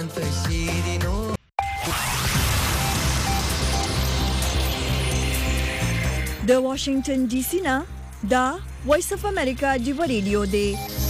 په شیرینو. د واشنگټن ډي سي نه دا وایس اف امریکا ډیو ریډیو دی.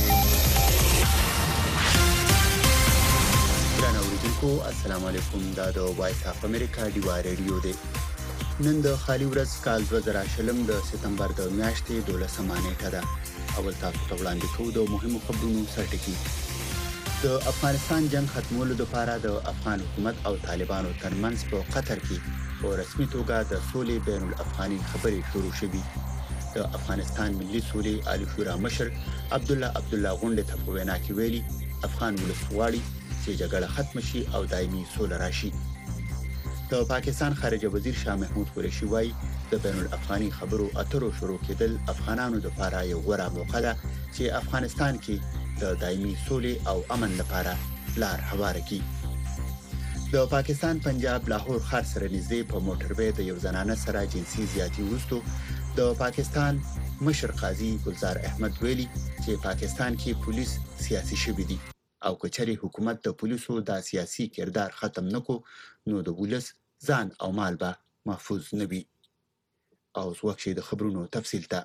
ګرانو اوریدونکو السلام علیکم. دا د وایس اف امریکا ډیو ریډیو دی. نن د خالي ورځ کال 2020 د سپتمبر د میاشتې 12 نیټه ده. اول تاسو ته وړاندې کوو د مهمو خبرونو سرټکی. د افغانستان جنگ ختمولو لپاره د افغان حکومت او طالبانو ترمنځ په قطر کې په رسمي توګه د سولې بین الافغاني خبرې شروع شوې. د افغانستان ملي سولې عالی شورا مشر عبدالله غونډه ته په وینا کې ویلي افغان ولس غواړي چې جګړه ختم شي او دایمي سوله راشي. د پاکستان خارجه وزیر شاه محمود قریشي وایي د بین الافغاني خبرو اترو شروع کېدل افغانانو لپاره یو غوره موقع ده چې افغانستان کې د دایمي سولې او امن لپاره لار هواره کړي. د پاکستان پنجاب لاهور ښار سره نږدې په موټروي د یو زنانه سره جنسي زیاتی وروسته د پاکستان مشر قاضي ګلزار احمد ویلي چې پاکستان کې پولیس سیاسي شوي دي او کچري حکومت د پولیسو د سیاسي کردار ختم نکو نو د ولس ځان او مال به محفوظ نه وي. او وخت د خبرونو تفصیل ته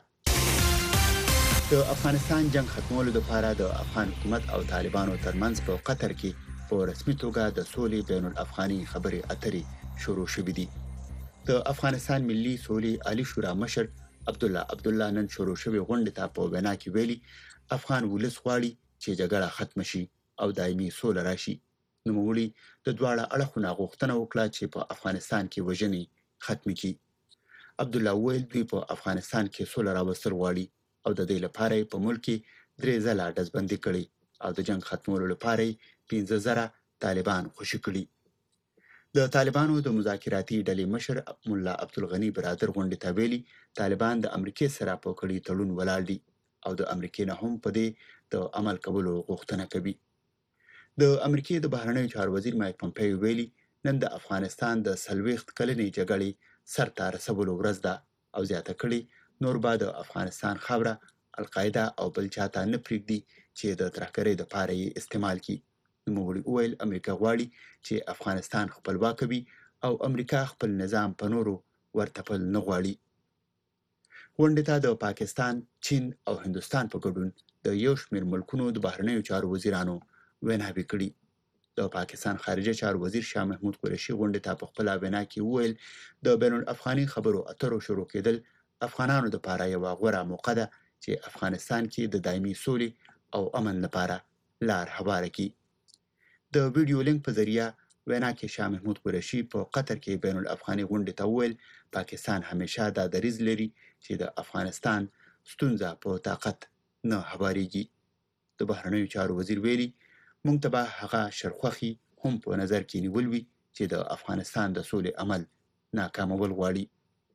د افغانستان جنگ ختمولو لپاره د افغان حکومت او طالبانو ترمنځ په قطر کې په رسمي توګه د سولې بین الافغاني خبرې اترې شروع شوې دي. د افغانستان ملي سولې عالی شورا مشر عبدالله نن شروع شوی غونډه ته په وینا کې ویلي افغان ولس غواړي چې جګړه ختم شي او دایمي سوله راشي. نوموړي د دواړه اړخونو غوښتنه وکړه چې په افغانستان کې وژنې ختم کړي. عبدالله ویل دوی په افغانستان کې سوله راوستل غواړي او د دې لپاره په ملک کې 3 ځله ډزبندي کړي او د جنگ ختمولو لپاره 15,000 طالبان خوشي کړي. د طالبانو د مذاکراتي ډلې مشر مولا عبدالغنی برادر غونډه ته ویلي طالبان د امریکای سره په کړي تړون ولاړ دي او د امریکای نه هم په دې د عمل کولو غوښتنه کوي. د امریکای د بهرنیو چارو وزیر مایک پمپیو ویلي نن د افغانستان د 40 کلنې جګړې سرته رسولو ورځ ده او زیاته کړي نور بعد د افغانستان خبره القاعده او بل چاته نه پریږدي چې د ترهګرۍ لپاره یې استعمال کړي. نوموړي وویل امریکا غواړي چې افغانستان خپلواک وي او امریکا خپل نظام په نورو ورتپل نه غواړي. غونډه ته د پاکستان، چین او هندستان په ګډون د یو شمېر ملکونو د بهرنیو چارو وزیرانو ویناوې کړي. د پاکستان خارجه چارو وزیر شاه محمود قریشي غونډه ته په خپل وینا کې وویل د بین الافغاني خبرو اترو شروع کېدل افغانانو لپاره یو غوره موقع ده چې افغانستان کې د دایمي سولې او امن لپاره لار هواره کړي. د ویډیو لینک په ذریعہ وینا کې شاه محمود قریشي په قطر کې بین الافغاني غونډه ته وویل پاکستان همیشه دا دریځ لري چې د افغانستان ستونزه په طاقت نه هواريږي. د بهرنیو چارو وزیر ویلي مونږ ته به هغه شرخوخي هم په نظر کې نیول وي چې د افغانستان د سولې عمل ناکامول غواړي.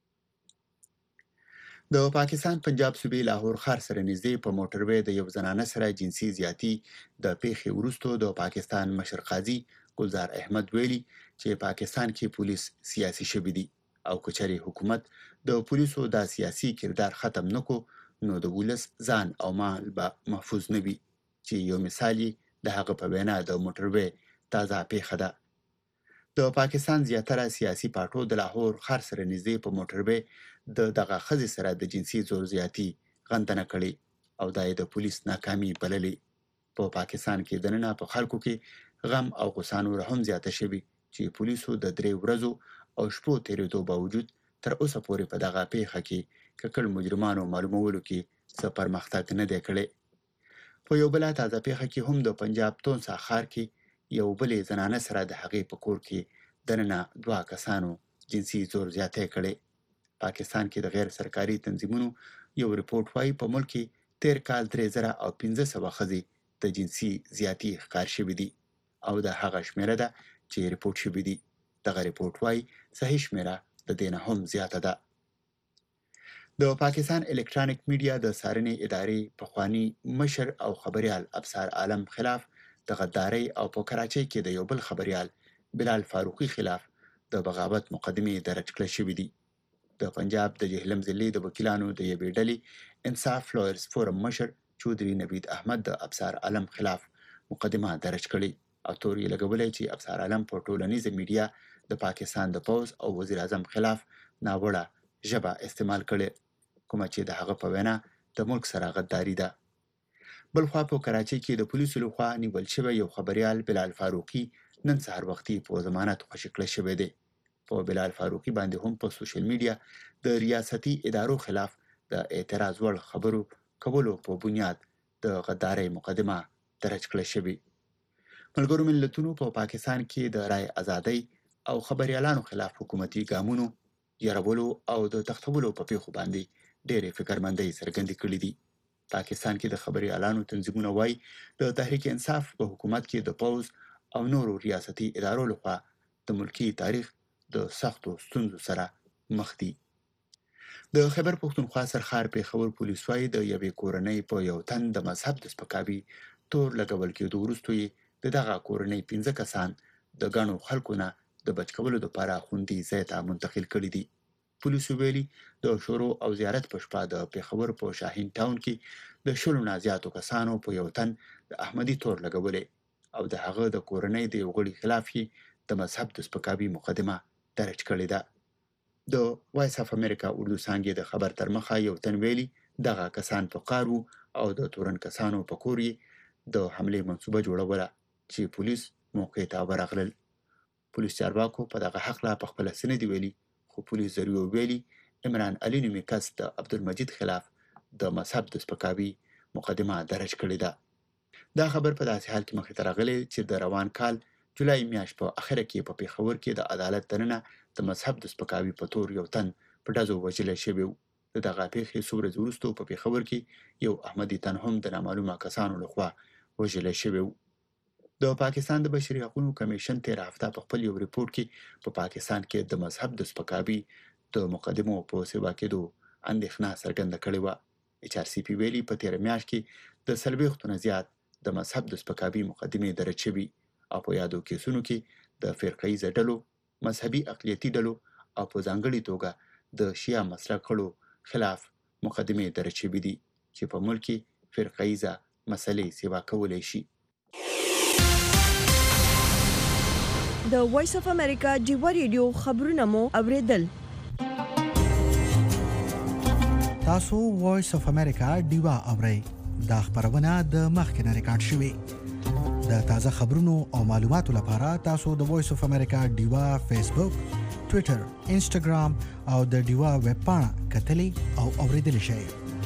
د پاکستان پنجاب صوبې لاهور ښار سره نږدې په موټروي د یو زنانه سره جنسي زیاتی د پیښې وروسته د پاکستان مشر قاضي ګلزار احمد ویلي چې پاکستان کې پولیس سیاسي شوي دي او کچري حکومت د پولیسو د سیاسي کردار ختم نکو نو د ولس ځان او مال به محفوظ نه وي چې یو مثال د هغه په وینا د موټروي تازه پیښه ده. د پاکستان زیاتره سیاسي پارټو د لاهور ښار سره نږدې په موټروي دغه ښځې سره د جنسي زور زیاتی غندنه کړې او دا د پولیس ناکامي بللې. په پاکستان کې دننه په خلکو کې غم او غوسه نور هم زیاته شوې چې پولیسو د 3 ورځو او شپو تیریدو باوجود تر اوسه پورې په دغه پیښه کې ککړ مجرمانو معلومولو کې څه پرمختګ نه دی کړی. په یو بل تازه پیښه کې هم د پنجاب تونسا ښار کې یو بلې زنانه سره د هغې په کور کې دننه 2 کسانو جنسي زور زیاتی کړی. پاکستان کې د غیر سرکاري تنظیمونو یو ریپورت وايي په ملک کې تیر کال 3500 ښځې د جنسي زیاتی ښکار شوي دي او د هغه شمیره ده چې ریپورت شوي دي. دغه ریپورت وايي صحیح شمیره د دې نه هم زیاته ده. د پاکستان الکترونیک میډیا د څارنې ادارې پخوانی مشر او خبريال ابصار عالم خلاف د غدارۍ او په کراچۍ کې د یو بل خبريال بلال فاروقي خلاف د بغاوت مقدمې درج کړې شوې دي. د پنجاب د جهلم ضلعې د وکیلانو د یوې ډلې انصاف لویرز فورم مشر چودري نوید احمد د ابصار عالم خلاف مقدمه درج کړې او تور یې لګولې چې افسر عالم په ټولنیزه میډیا د پاکستان د پوز او وزیر اعظم خلاف ناوړه ژبه استعمال کړي، کومه چې د هغه په وینا د ملک سره غداري ده. بلخوا په کراچۍ کې د پولیسو لخوا نیول شوی یو خبريال بلال فاروقي نن سهار وختي په ضمانت خوشي کړی شوی دی. په بلال فاروقي باندې هم په سوشل میډیا د ریاستي ادارو خلاف د اعتراض وړ خبرو کولو په بنیاد د غدارۍ مقدمه درج کړل شوې. ملګرو ملتونو په پاکستان کې د رای ازادۍ او خبريالانو خلاف حکومتي ګامونو یرولو او د تختولو په پیښو باندې ډېرې فکرمندۍ څرګندې کړې دي. پاکستان کې د خبريالانو تنظیمونه وایي د تحریک انصاف په حکومت کې د پوز او نورو ریاستي ادارو لخوا د ملکی تاریخ د سختو ستونزو سره مخ دي. د خیبر پښتونخوا سرخار پیښور پولیس وايي د یوې کورنۍ په یو تن د مذهب د سپکاوي تور لګول کېدو وروسته یې دغه کورنۍ 15 کسان د ګڼو خلکو نه د بچ کولو لپاره خوندي ځای ته منتقل کړي دي. پولیسو ویلي د شورو او زیارت په شپه د پیښور په شاهین ټاون کې د شلو نه زیاتو کسانو په یو تن د احمدي تور لګولې او د هغه د کورنۍ د یو غړي خلاف یې د مذهب د سپکاوي مقدمه درج کړې ده. د وایس اف امریکا اردو څانګې د خبر تر مخه یو تن ویلي دغه کسان په قارو او د تورن کسانو په کور یې د حملې منصوبه جوړوله چې پولیس موقع ته ورغلل. پولیس چارواکو په دغه حق لا په خپل سند ویلي، خو پولیس ذریعو ویلي عمران علي نومي کس د عبدالمجید خلاف د مذهب د سپکاوي مقدمه درج کړې ده. دا خبر په داسې حال کې مخې ته راغلی چې د روان کال جولای میاشت په اخره کې په پیښور کې د عدالت دننه د مذهب د سپکاوي په تور یو تن په ډزو وژل شوی و. د دغه پیښې څو ورځې وروسته په پیښور کې یو احمدي تن هم د نامعلومه کسانو لخوا وژل شوی و. د پاکستان د بشري حقوقو کمیشن تیر هفته په خپل یو ریپورت کې په پاکستان کې د مذهب د سپکاوي د مقدمو په سیوا کېدو اندېښنه څرګنده کړې وه. HRCP ویلي په تیر میاشت کې د 40 نه زیات د مذهب د سپکاوي مقدمې درج شوي او په یادو کیسونو کې د فرقه‌ایزه ډلو، مذهبي اقلیتي ډلو او په ځانګړې توګه د شیعه مسلک کړو خلاف مقدمې درج شوي دي چې په ملک کې فرقه‌ایزه مسلې سیوا کولی شي. د وایس اف امریکا ډیوا ریډیو خبرونه مو اوریدل. تاسو وایس اف امریکا ډیوا اورئ. دا خبرونه د مخکنه ریکارډ شوې. د تازه خبرونو او معلوماتو لپاره تاسو د وایس اف امریکا ډیوا فیسبوک، ټوئیټر، انسټاګرام او د ډیوا ویب پاڼه کتلی او اوریدلی شئ.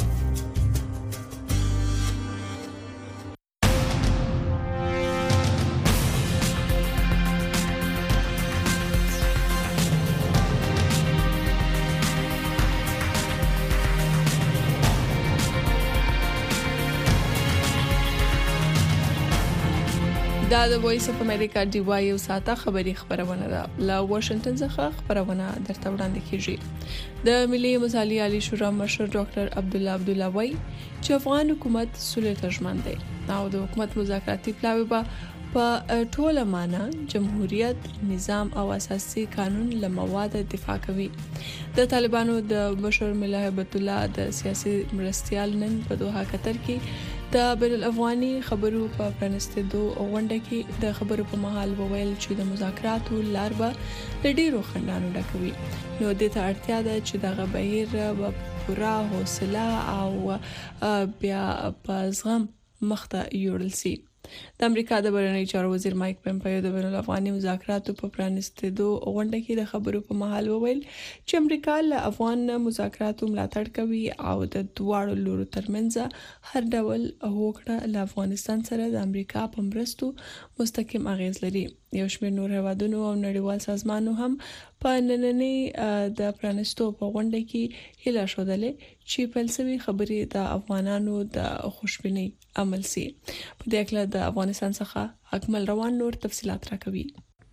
دا د وایس اف امریکا ډیوا یو ساعته خبری خبرونه ده. له واشنگټن څخه خبرونه درته وړاندې کیږي. د ملي مصالحې عالی شورا مشر ډاکټر عبدالله وای چې افغان حکومت صلح ته ژمن دی او د حکومت مذاکراتي پلاوی په ټوله معنا جمهوریت، نظام او اساسي قانون له مواد دفاع کوي. د طالبانو د مشر ملا هیبت الله د سیاسي مرستيال نن په دوحه قطر کې د بین الافغاني خبرو په پرانستېدو غونډه کې د خبرو په مهال وویل چې د مذاکراتو لار به له ډېرو خنډانو ډکوي، نو دې ته اړتیا ده چې دغه بهیر په پوره حوصله او بیا په زغم مخته یوړل شي. د امریکا د بهرنیو چارو وزیر مایک پمپیو د بین الافغاني مذاکراتو په پرانستېدو غونډه کې د خبرو په مهال وویل چې امریکا له افغان مذاکراتو ملاتړ کوي او د دواړو لورو ترمنځ هر ډول هوکړه له افغانستان سره د امریکا په مرستو مستقیم اغیز لري. یو شمېر نور هیوادونو او نړیوال سازمانونو هم په نننۍ د پرانستو په غونډه کې هیله ښودلې چې فلسفي خبرې د افغانانو د خوشبینۍ عمل سي. په دې اړه د افغانستان څخه اکمل روان نور تفصيلات راکوي.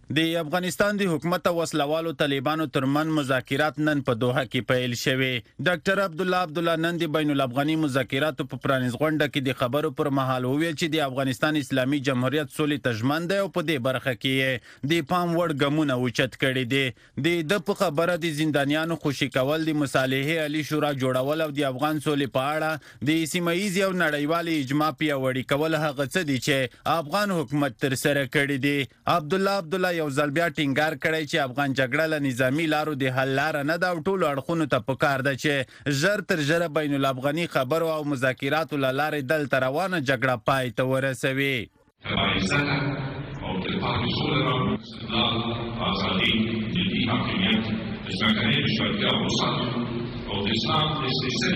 د افغانستان د حکومت او وسلوالو طالبانو ترمن مذاکرات نن په دوحه کې پیل شوي. ډاکټر عبدالله نن د بین الافغاني مذاکراتو په پرانیز غونډه کې د خبرو پر مهال وویل چې د افغانستان اسلامي جمهوریت سولې ته ژمن دی او په دې برخه کې د پام وړ ګامونه اوچت کړي دي. د په خبره د زندانیانو خوشي کول د مصالحې عالی شورا جوړول او د افغان سولې په اړه د سیمه ییز او نړیوال اجماع پیاوړي کول هغه څه دي چې افغان حکومت تر سره کړي دي. عبدالله یو ځل بیا ټینګار کړی چې افغان جګړه له نظامی لارو د حل لاره نه ده او ټولو اړخونو ته پکار ده چې ژر تر ژره بین الافغاني خبرو او مذاکراتو له لارې دلته روانه جګړه پای ته ورسوي. افغانستان او تلپاتې سوله را استقلال ازادي ملي حاکمیت د ځمکنۍ بشپړتیا او ساتنه او د اسلام د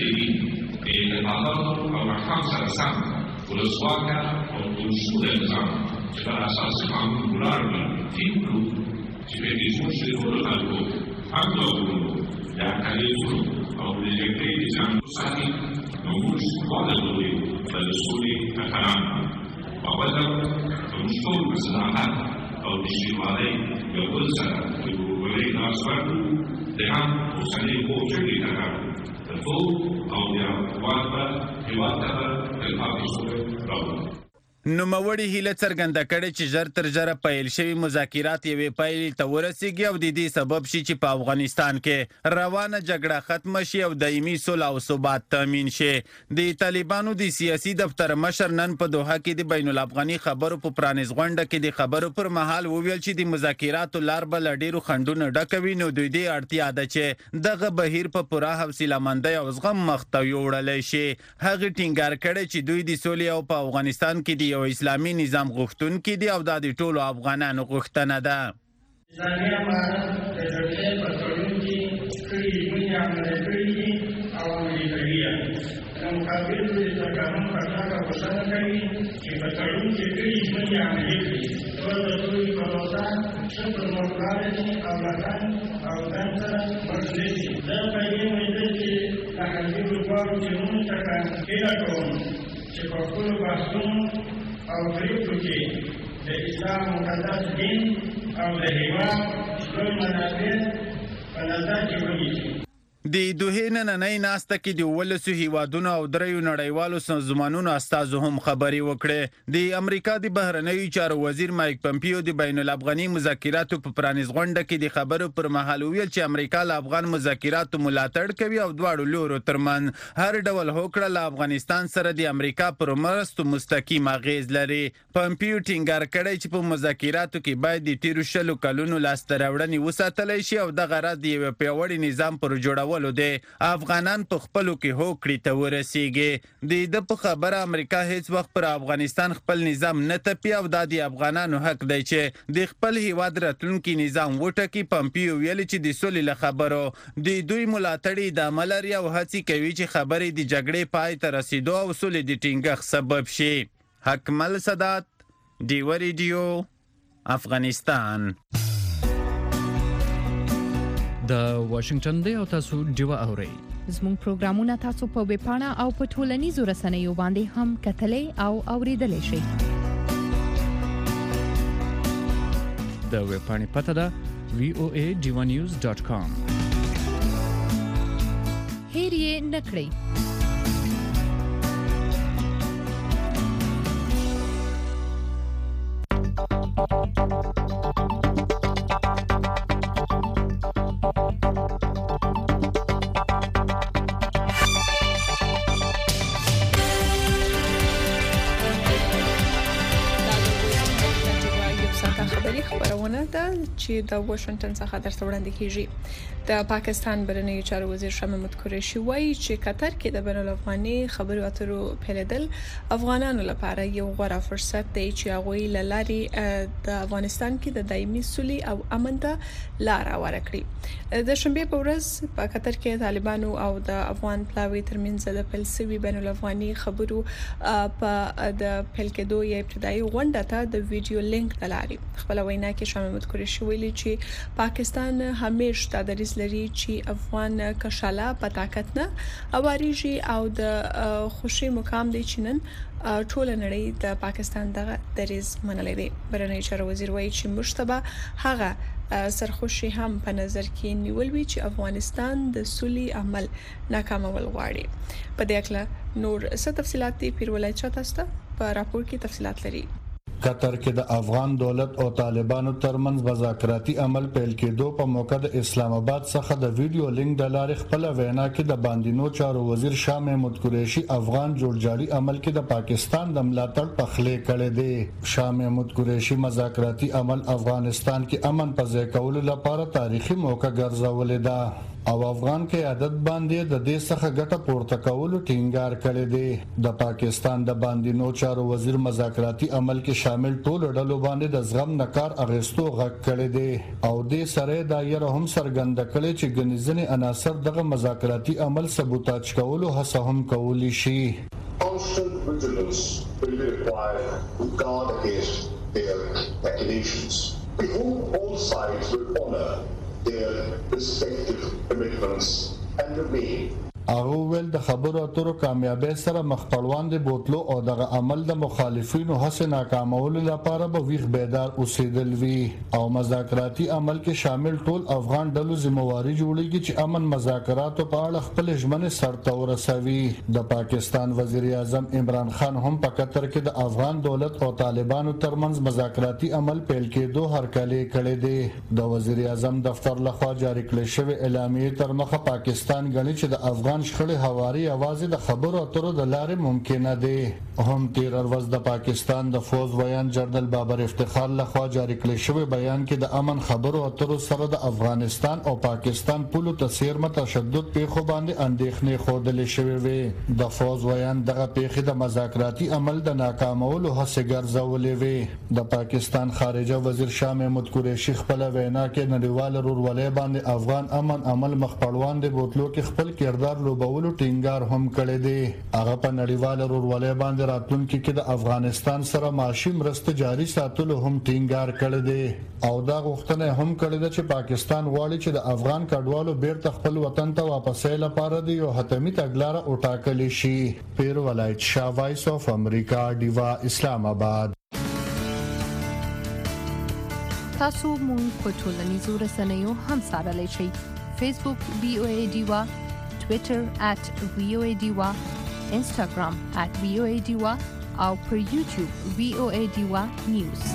سپېڅلي دین د اعتقاداتو او احکام سره سم ولسواکه او پرسوله نظام چې بر اساس قانون ولاړ وي ټینګ کړو چې په دې زموږ د ټولو خلکو حق لرو د اقلیتونو او د جګړې د ځان ساتي نو موږ کولای شو چې د سولې احترام او بل موږ ټول مصلحت او د شریوالۍ یو بل سره د ورورۍ لاس ورکړو د هم اوسنۍ جګړې څخه د ټول او د افغان په هېواد ته تلپاتې سوله راوړو. نوموړي هیله څرګنده کړې چې ژر تر ژره پیل شوي مذاکرات یوې پایلې ته ورسیږي او د دې سبب شي چې په افغانستان کې روانه جګړه ختمه شي او دایمي صلح او ثبات تامین شي. د طالبانو د سیاسي دفتر مشر نن په دوحه کې د بین الافغاني خبرو په پرانیز غونډه کې د خبرو پر مهال وویل چې د مذاکراتو لار به له ډېرو خنډونو ډکه وي نو دوی دې اړتیا ده چې دغه بهیر په پوره حوصله‌مندۍ او زغم مخ ته یوړلی شي. هغې ټینګار کړی چې دوی د سولې او په افغانستان کې یو اسلامي نظام غوښتونکي دي او دا د ټولو افغانانو غوښتنه ده. اسلامي امارت د جګړې په تړون کې کړي ژمنې عملي کړي دي او عملي کوي یې. د مقابل د تفاهم په ټاکه غوښتنه کوي چې په تړون کې کړي ژمنې عملي کړي. ټول د سولې پروسه ښه پرمخ دي او وطن او ځان سره مخ نه شي. زه په دې موده کې له حزبي دواړو ټیمونو څخه هیله کوم چې په خپلو بحثونو او پریکړو کې د اسلام مقدس دین او د هېواد ټول منافع په نظر کې ونیسي. د دوحې نننۍ ناسته کې د 12 هیوادونو او 3 نړیوالو سازمانونو استازو هم خبرې وکړې. د امریکا د بهرنیو چارو وزیر مایک پمپیو د بین الافغاني مذاکراتو په پرانیز غونډه کې د خبرو پر مهال ویل چې امریکا له افغان مذاکراتو ملاتړ کوي او دواړو لورو ترمن هر ډول هوکړه له افغانستان سره د امریکا پر مرستو مستقیم اغیز لري. پمپیو ټینګار کړی چې په مذاکراتو کې باید د تیرو 10 کلونو لاسته راوړنې وساتلی شي او دغه راز د یو پیاوړي نظام پر جوړولو دی افغانان په خپلو کې هوکړې ته ورسیږي. د په خبره امریکا هیڅ وخت پر افغانستان خپل نظام نه تپي او دا د افغانانو حق دی چې د خپل هیواد راتلونکي نظام وټاکي. پمپیو ویلي چې د سولې له خبرو د دوی ملاتړي ادامه لري او هڅې کوي چې خبرې د جګړې پای ته رسیدو او سولې د ټینګښت سبب شي. حکمل سادات، ډیوه ریډیو، افغانستان. د واشنگټن دی او تاسو ډیوه اورئ. زموږ پروګرامونه تاسو په ویب پاڼه او په ټولنیزو رسنیو باندې هم کتلای او اوریدلای شئ. د ویب پاڼې پته ده voanews.com. هیر یې نکړئ. چې د واشنگټن څخه درته وړاندې کیږي. د پاکستان بهرنیو چارو وزیر شاه محمود قریشي وایي چې قطر کې د بین الافغاني خبرو اترو پیلېدل افغانانو لپاره یو غوره فرصت دی چې هغوی له لارې د افغانستان کې د دایمي سولې او امن ته لار ورکړي. د شنبه په ورځ په قطر کې طالبانو او د افغان پلاوي ترمنځ د پیلسوي بین الافغاني خبرو په د پیل کېدو یې ابتدایي غونډه ته د ویډیو لینک د لارې خپل خپل وینا کې شاه محمود قریشي ویلي چې پاکستان همیشه دا دریځ لري چې افغان کشاله په طاقت نه اوریږي او د خوشي مقام دی چنن ټول نړۍ د پاکستان دغه دریځ منلې دی. بهرنی چارو وزیر وایي چې مشتبه هغه سرخوشي هم په نظر کې نیول وی چې افغانستان د سولې عمل ناکامول غواړي. په دې اړه نور څه تفصيلات دي پیرولای چاته په راپور کې تفصيلات لري. قطر کې د افغان دولت او طالبانو ترمنځ مذاکراتي عمل پیل کېدو په موقع د اسلام آباد څخه د ویډیو لینک د لارې خپل وینا کې د باندینو چارو وزیر شاه محمود قریشي افغان جوړجاړي عمل کې د پاکستان د ملاتړ پخلې کړې دي. شاه محمود قریشي مذاکراتي عمل افغانستان کې امن په ځای کولو لپاره تاریخي موقع ګرځولې ده او افغان کې عادت باندې د دې څخه ګټه پورته کولو ټینګار کړی دی. د پاکستان د باندینو چارو وزیر مذاکراتي عمل کې شامل ټول ډلو باندې د زغم نکار اغستو غږ کړی دی او د سره دایره هم سرګند کړي چې غنیزنی عناصر دغه مذاکراتي عمل سبوتاج کولو هڅه هم کولی شي. Constant vigilance will be required to guard against their machinations. We hope all sides will honor their respective commitments and remain. هغه ول د خبرو اترو کامیابی سره مخپړوان دي بوتلو او دغه عمل د مخالفینو هڅه ناکامولو لپاره به ویښ بیدار اوسېدل وی او مذاکراتي عمل کې شامل ټول افغان ډلو ذمہواری جوړیږي چې امن مذاکراتو په اړه خپل ژمنه سرته ورسوي. د پاکستان وزیر اعظم عمران خان هم په قطر کې د افغان دولت او طالبانو ترمنځ مذاکراتي عمل پیل کېدو هرکلی کړی دی. د وزیر اعظم دفتر لخوا جاری کړل شوی اعلامیه تر مخه پاکستان غني چې د افغان شخړې هواري اوازې د خبرو اترو د لارې ممکنه دي. هم تیر ورځ د پاکستان د فوز ویان جنرال بابر افتخار لخوا جاری کړل شوی بیان کې د امن خبرو اترو سره د افغانستان او پاکستان پولو تسیر متشدد پیښو باندې اندېښنې خوردل شوی وي. د فوز ویان دغه پیښې د مذاکراتي عمل د ناکامولو هڅه ګرځولې وي. د پاکستان خارجه وزیر شاه محمود قریشي خپل وینا کې نړیوال ورولې باندې افغان امن عمل مخپړوان دي بوتلو کې خپل کردار لوبولو ټینګار هم کړی دی. هغه په نړیوال ورولې باندې راتلونکي کې د افغانستان سره معاشي مرسته جاري ساتلو هم ټینګار کړی دی او دا غوښتنه هم کړې ده چې پاکستان غواړي چې د افغان کډوالو بیرته خپل وطن ته واپسې لپاره دی یو حتمی تګلاره وټاکل شي. پیر ولایت شاه وایس اف امریکا دیوا اسلام آباد. تاسو مونږ په ټولنیزو رسنیو هم سره شئ. فیسبوک VOA دیوا، Twitter @VOA Diwa, Instagram @VOA Diwa او پر YouTube VOA Diwa News.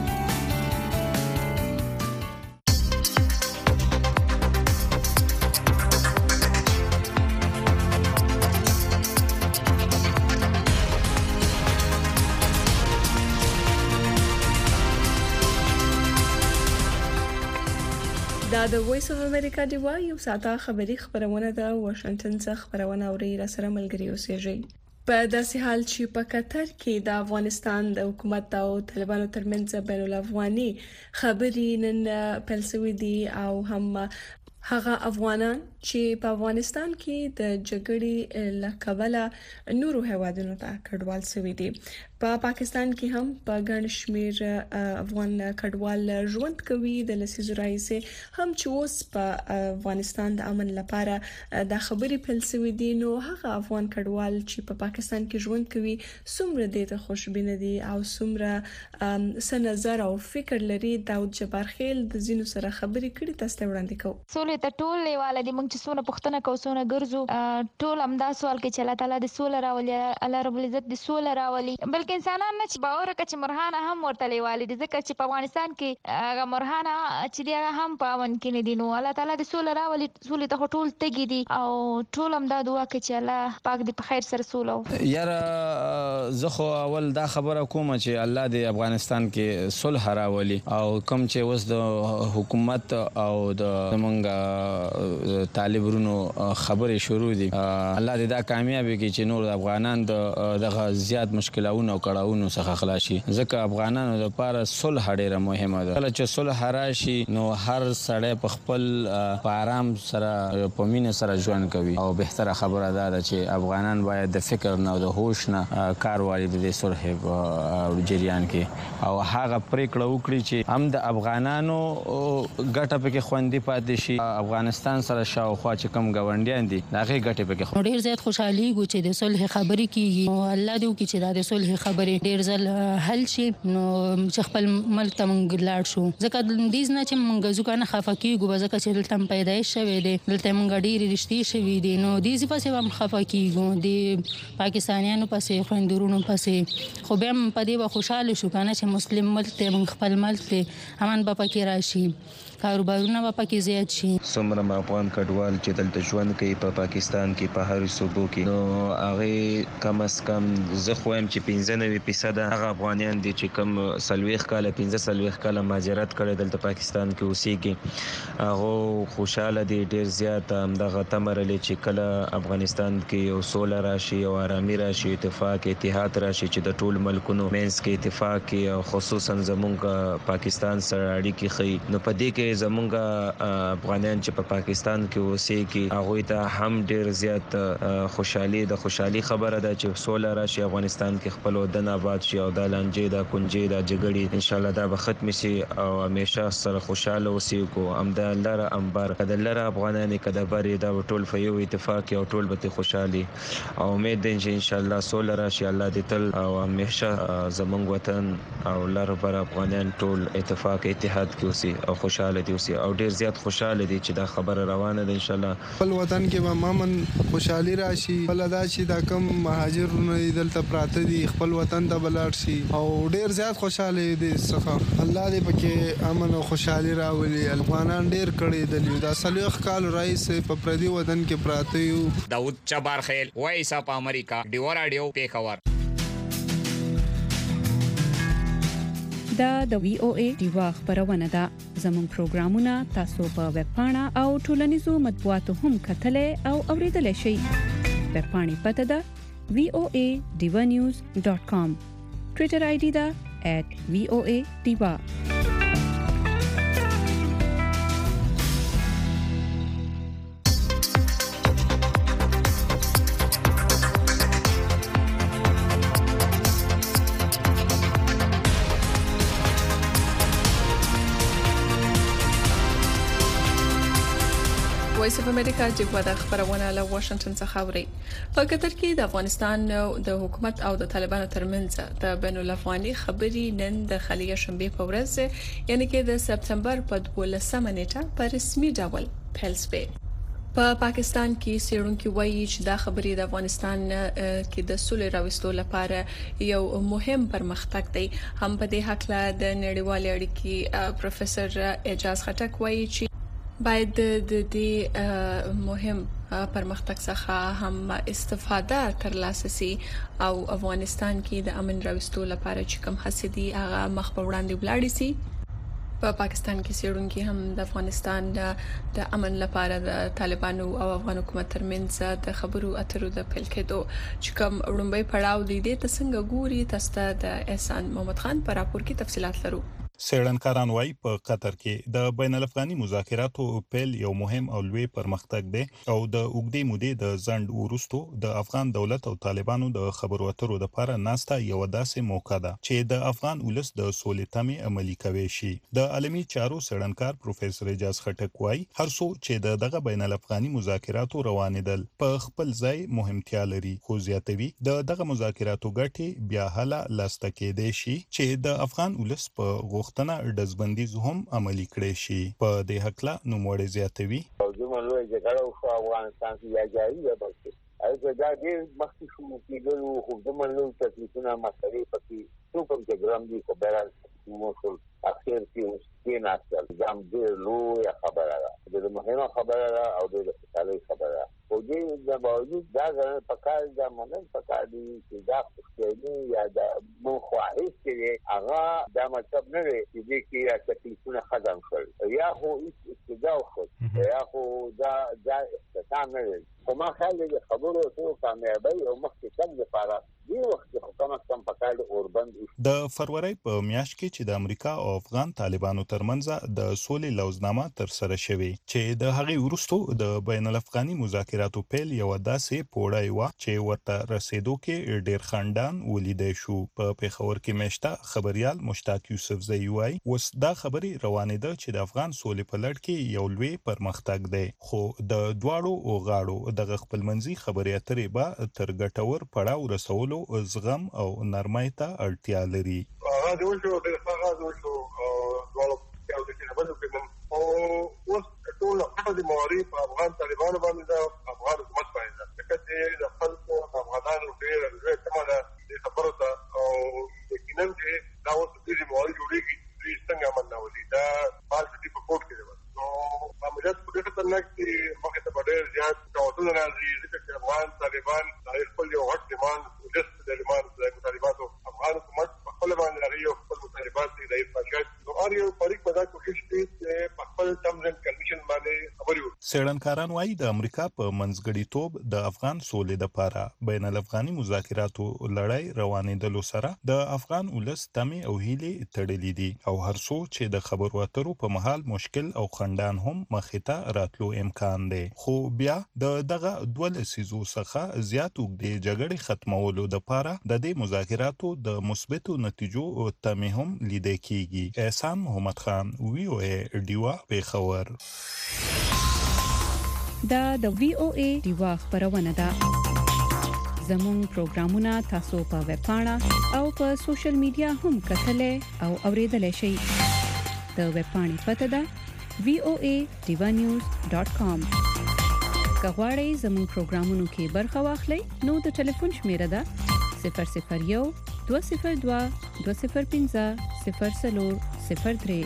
دا د وایس اف امریکا دیوا یو ساده خبری خبرونه ده واشنگټن څخه خبرونه اوري را سره ملګری اوسېږي. په داسې حال چې په قطر کې د افغانستان د حکومت او طالبانو ترمنځ بین الافغاني خبرې نن پیل شوې دي او هم هغه افغانان چې په افغانستان کې د جګړې لکبله نورو هیوادونو ته کډوال شوي دي. په پاکستان کې هم په ګڼ شمیر افغان کډوال ژوند کوي د لسیزو راهیسې هم چې اوس په افغانستان د امن لپاره د خبرې پیل شوې دي. نو هغه افغان کډوال چې په پاکستان کې ژوند کوي څومره د خوشبینه دي او څومره څه نظر او فکر لري. داود جبار خیل د زینو سره خبرې کړي تاسو ته وړاندې کوم. سولې ته ټول لیواله دي. موږ چې څونه پښتنه کوو څونه ګرځو ټول همدا سوال کې چې الله تعالی د سولې راولي، الله رب العزت د سولې راولي. بلکې انسانان نه چې باور وکړي چې مرهانه هم ورته لیواله دي، ځکه چې په افغانستان کې هغه مرهانه چې دی هم په امن کې نه دي. نو الله تعالی د سولې راولي. سولې ته ټول تګي دي او ټول همدا دعا کوي چې الله پاک دې په خیر سره سوله. یاره زه خو اول دا خبره کوم چې الله دې افغانستان کې صلح راولي او کوم چې اوس د حکومت او د موږ طالبونو خبرې شروع دي الله دې دا کامیابی کې چې نور افغانان دغه زیات مشکلاتونو او کړهونو څخه خلاص شي ځکه افغانانو لپاره صلح ډېره مهمه ده کله چې صلح راشي نو هر سړی په خپل په آرام سره په مینه سره ژوند کوي او بهتره خبره ده چې افغانان باید د فکر نه او د هوش نه کار والی د صلح په جریان کې او هغه پریکړه وکړي چې هم د افغانانو ګټه پکې خوندې پاتې شي افغانستان سره شاوخوا چې کوم ګاونډیان دي هغه ګټه پکې ډیر زیات خوشحالي ګو چې د صلح خبرې کیږي او الله دې وکړي چې د صلح خبرې ډیر ځل حل شي نو چې خپل ملک ته موږ لاړ شو ځکه د دې نه چې موږ ځکه نه خفه کیږو ځکه چې دلته پیدایش شوی دی دلته موږ ډیر رښتې شوی دي نو دې ځپه هم خفه کیږو د پاکستانیانو پسې خويندورونو پسې خو به په دې خوشاله شو کنه چې مسلم ملک ته موږ خپل ملک ته امن به پکې راشي کاروبارونه به پکې زیات شي څومره افغان کډوال چې دلته ژوند کوي په پاکستان کې په هر صوبو کې نو هغه کم از کم زه خو هم چې 95% هغه افغانان دي چې کم 40 کاله 15 کاله مهاجرت کړي دلته پاکستان کې اوسېږي هغه خوشاله دي ډیر زیات دغه تمرلي چې کله افغانستان کې یو سوله راشي او آرامي راشي اتفاق اتحاد راشي چې د ټول ملکونو مینس کې اتفاق کې او خصوصا زمونږ پاکستان سره اړیکې خي نو په دې کې زمونږ افغانان چې په پاکستان کې اوسېږي هغه ته هم ډیر زیات خوشحالي خبره ده چې سوله راشي افغانستان کې خپل ودان آباد شي او د لانجې د کنجې د جګړې ان شاء الله دا به ختم شي او همیشه سره خوشاله اوسېږو هم د لره انبار کده لره افغانان کده بری دا ټول په یو اتفاق او ټول به خوشحالي او امید ده چې ان شاء الله سوله راشي الله دې تل او همیشه زمونږ وطن او لره بر افغانان ټول اتفاق اتحاد کې اوسي او خوشاله دي اوسي او ډیر زیات خوشاله دي چې دا خبره روانه ده ان شاء الله خپل وطن کې به مامن خوشحالي راشي بل دا چې دا کم مهاجرونه دلته پراته دي خپل وطن ته بلاړ شي او ډیر زیات خوشاله دي څخه الله دې پکې امن او خوشحالي راولي افغانان ډیر کړي دي دا سلوخ کال رئیس په پردي وطن کې پراته یو داود چبار خیل وایس اپ امریکا ډیو رادیو پیښور دا د وی او ای دیوا خبرونه ده زموږ پروګرامونه تاسو په ویب پاڼه او ټولنیزو مطبوعاتو هم کتلای او اوریدلای شئ ویب پاڼې پته ده voanews.com ټوئیټر آی ډی ده @voadiva وایس اف امریکا چې په دغه خبرونه له واشنگټن څخه اوري په قطر کې د افغانستان د حکومت او د طالبانو ترمنځ د بین الافغاني خبري نن د خلیه شنبه په ورځ یعنی کې د سپتمبر په 12 نیټه په رسمي ډول پیل شوه په پاکستان کې سیرونکو وایي چې دا خبرې د افغانستان کې د سولې راوستلو لپاره یو مهم پرمختګ دی هم په دې حق له د نړیوال اړیکې پروفیسور اعجاز خټک وایي چې باید د دې مهم پرمختګ څخه هم استفاده ترلاسه شي او افغانستان کې د امن راوستلو لپاره چې کوم هڅې دي هغه مخ په وړاندې ولاړ شي په پاکستان کې سیرونکو هم د افغانستان د امن لپاره د طالبانو او افغان حکومت ترمنځ د خبرو اترو د پیل کېدو چې کوم وړاندې پړاو دی د څنګه ګوري تاسو د احسان محمد خان پر راپور کې تفصيلات لرو سیړنکاران وايي په قطر کې د بین الافغاني مذاکراتو پیل یو مهم او لوی پرمختګ دی او د اوګدې مودې د ځند ورستو د افغان دولت او طالبانو د خبرو اترو لپاره ناسته یو داسې موقع ده چې د افغان ولس د سولې تمې عملي کوي شي د عالمي چارو سیړنکار پروفیسور اعجاز خټک وايي هر څو چې دغه بین الافغاني مذاکراتو روانېدل په خپل ځای مهمتیا لري خو زیاتوي دغه مذاکراتو ګټې بیا هله لاسته کېدې شي چې د افغان ولس په تنه دزبندیز هم عملی کړي شي په دې حق لا نوموړي زیاتوي او زمونږ یو جګړه او افغانستان کې یا جاري ده بلکې اګه دا دې مخکې شو کېدلو خو زمونږ تکلیفونه مسلې پکې څو کوم ګرام دي په بیان موصل اخر کې کې ناسل ځم دې لوی خبره ده د مهمه خبره ده او د خالي خبره ده او دې د باوجود دا غره پکار دا منن پکار دي چې دا خوشالي یا د مو خواهش کې هغه دا مطلب نه دی چې دې کې تکلیفونه ختم شول یا هو استجاو خو یا خو دا اختتام نه دی خو ما خیال دی خبرو اترو کامیابی او مخکې تګ لپاره دې وخت کې خو کم از کم پکار د اوربند د فروری په میاشت کې چې د امریکا او افغان طالبانو ترمنځ د سولې لوزنامه تر سره شوې چې د هغې وروسته د بین الافغاني مذاکراتو پیل یو داسې پوړی و چې ورته رسیدو کې ډېر خندان ولیدای شو. په پیښور کې مېشته خبريال مشتاق یوسفزئی وایي اوس دا خبرې روانې ده چې د افغان سولې په لړ کې یو لوی پرمختګ دی خو د دواړو غاړو دغه خپلمنځي خبرې اترې به تر ګټور پړاو رسولو زغم او نرمۍ ته اړتیا لري. هغه وشو د هغه وشو ډول یو د خبرو کې او اوس ټول خپل مواري په افغان طالبانو باندې د افغان حکومت باندې چې د خپلو افغانانو ډېر لوی کماله د خبرو ته او یقینا چې دا اوس د دې مواري جوړیږي چې څنګه عمل نه ولي دا مال چې په کوټ کې دی نو عملیات په دې خطرناک دي مخه ته ډېر زیات توازن راځي چې افغان طالبان خپل یو غټ ډیماند د ډیماند د طالبانو افغان حکومت خپل باندې لري او خپل طالبان دې د پاکستان نو اړ یو فریق په دا کوشش کوي چې خپل ترمز اند کنډیشن باندې خبري وکړي. څېړنکاران وایي د امریکا په منځګړیتوب د افغان سولې لپاره بین الافغاني مذاکراتو لړۍ روانېدلو سره د افغان ولس تمې او هیلې تړلې دي او هر څو چې د خبرو اترو په مهال مشکل او خندان هم مخې ته راتلو امکان دی خو بیا د دغه 2 لسیزو څخه زیات اوږدې جګړې ختمولو لپاره د دې مذاکراتو د مثبتو نتیجو تمې هم لیدل کیږي. احسان محمد خان وی او ای ډیوا پیښور. دا د وی او ای ډیوا خبرونه ده. زموږ پروګرامونه تاسو په ویب پاڼه او په سوشل میډیا هم کتلای او اوریدلای شئ. د ویب پاڼې پته ده voadevanews.com. کغواړئ زموږ پروګرامونو کې برخه واخلئ نو د ټلیفون شمیره ده 001 202 205 0403.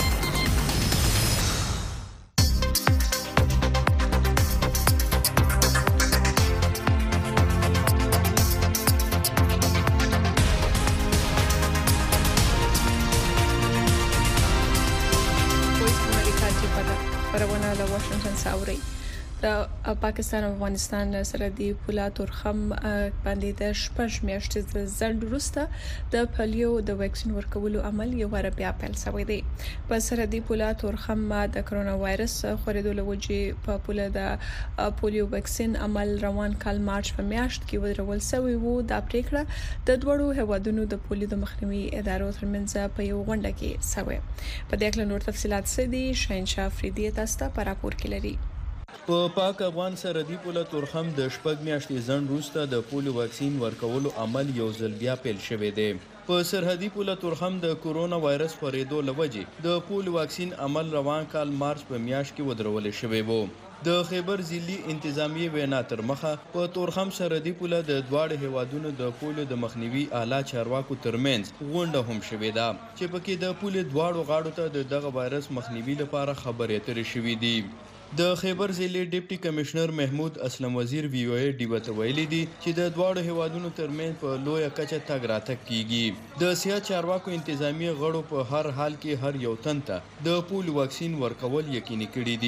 د پاکستان او افغانستان سرحدي پوله تورخم باندې د شپږ میاشتې د ځنډ وروسته د پولیو د ویکسین ورکولو عمل یو واره بیا پیل شوی دی. په سرحدي پوله تورخم د کرونا وایرس خورېدو له وجې په پوله د پولیو ویکسین عمل روان کال مارچ په میاشت کې ودرول شوی وو. دا پریکړه د دوړو هوادونو د پولیو د مخنیوي ادارو ترمنځ په یو غونډه کې شوی. په دې اړه نور تفصيلات سدي شاهنشاه افریدي تاسو ته په راپور کې لري. په پاک افغان سرحدي پوله تورخم د شپږ میاشتې ځنډ وروسته د پولیو واکسین ورکولو عمل یو ځل بیا پیل شوی دی. په سرحدي پوله تورخم د کورونا وایرس خورېدو له وجې د پولیو واکسین عمل روان کال مارچ په میاشت کې ودرول شوی وو. د خیبر ضلعي انتظامیه وینا تر مخه په تورخم سرحدي پوله د دواړو هیوادونو د پولیو د مخنیوي اعلی چارواکو ترمنځ غونډه هم شوې ده چې پکې د پولیو دواړو غاړو ته دغه وایرس مخنیوي لپاره خبرې اترې شوې دي. د خیبر ضلع ډیپټي کمشنر محمود اسلم وزیر وی او ای ډیوا ته ویلي دي چې د دواړو هیوادونو ترمنځ په لویه کچه تګ راتګ کیږي. د سیاست چارواکو انتظامی غړو په هر حال کې هر یو تن ته د پولیو واکسین ورکول یقیني کړي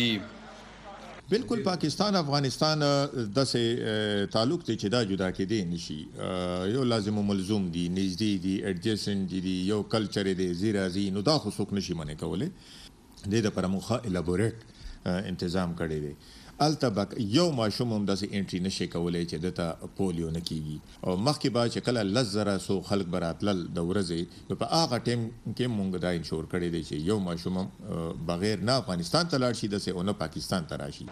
دي. بالکل پاکستان افغانستان داسې تعلق ته چې دا جدا کېدی نشي یو لازم ملزوم دي نږدې دي اډجسټنټ دي یو کلچر دی زیرازي نو دا خو څوک نشي منې کولای. د دې پر مخه الابوریټ انتظام کړی دی. التبک یو ماشوم هم داسې انټری نشي کولای چې دته پولیو نه کیږي او مخکې به چې کله لزره سو خلک براتلل د ورځې په هغه ټیم کې مونږ دا انشور کړی دی چې یو ماشوم بغیر نه افغانستان ته لاړ شي داسې او نه پاکستان ته راشي.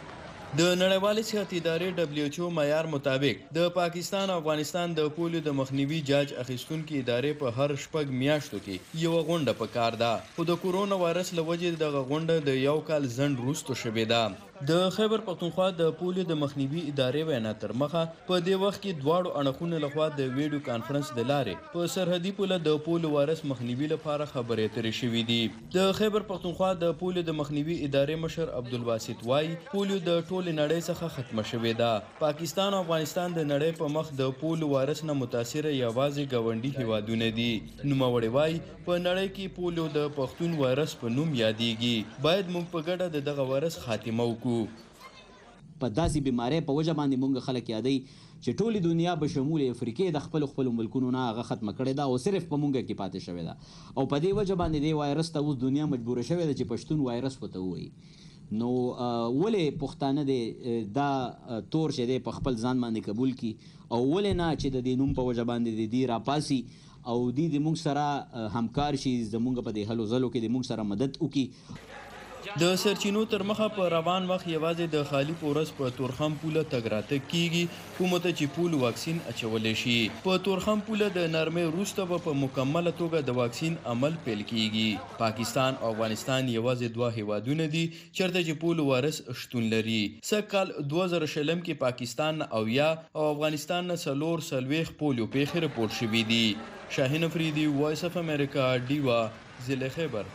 د نړیوالې صحت ادارې WHO معیار مطابق د پاکستان او افغانستان د پولیو د مخنیوي جاج اخیستونکو ادارې په هر شپږ میاشتو کې یو غونډه پکار ده خو د کورونا وایرس له وجې دغه غونډه د یو کال ځنډ وروسته شوې ده. د خیبر پختونخوا د پولیو د مخنیوي ادارې وینا تر مخه په دې وخت کې دواړو اړخونو لخوا د ویډیو کانفرنس د لارې په سرحدي پوله د پولیو وایرس مخنیوي لپاره خبرې اترې شوې دي. د خیبر پختونخوا د پولیو د مخنیوي ادارې مشر عبدالباسط وایي پولیو د ټولې نړۍ څخه ختمه شوې ده. پاکستان او افغانستان د نړۍ په مخ د پولیو وایرس نه متاثره یوازې ګاونډي هیوادونه دي. نوموړی وایي په نړۍ کې پولیو د پښتون وایرس په نوم یادېږي. باید موږ په ګډه دغه وایرس خاتمه وکړو. په داسې بیمارۍ په وجه باندې موږ خلک یادوي چې ټولې دنیا به شمول افریقې د خپلو ملکونو نه هغه ختمه کړې ده او صرف په موږ کې پاتې شوې ده او په دې وجه باندې دې وایرس ته اوس دنیا مجبوره شوې ده چې پښتون وایرس ورته ووایي. نو ولې پښتانه د دا تور چې دی په خپل ځان باندې قبول کی او ولې نه چې د دې نوم په وجه باندې د دې راپاسي او د موږ سره همکار شي زموږ په دې هلو ځلو کې د موږ سره مدد وکړي. د سرچینو تر مخه په روان وخت یوازې د خالی پورس په تورخم پوله تګ راتګ کیږي کومه ته چې پول واکسین اچولی شي. په تورخم پوله د نرمۍ وروسته به په مکمله توګه د واکسین عمل پیل کیږي. پاکستان او افغانستان یوازې دوه هیوادونه دي چېرته چې پول وایرس شتون لري. سږکال 2020 کې پاکستان نه 90 او افغانستان نه 40 پولیو پیښې رپورټ شوي دي. شاهین افریدي، وایس اف امریکا، ډیوا، ضلع خیبر.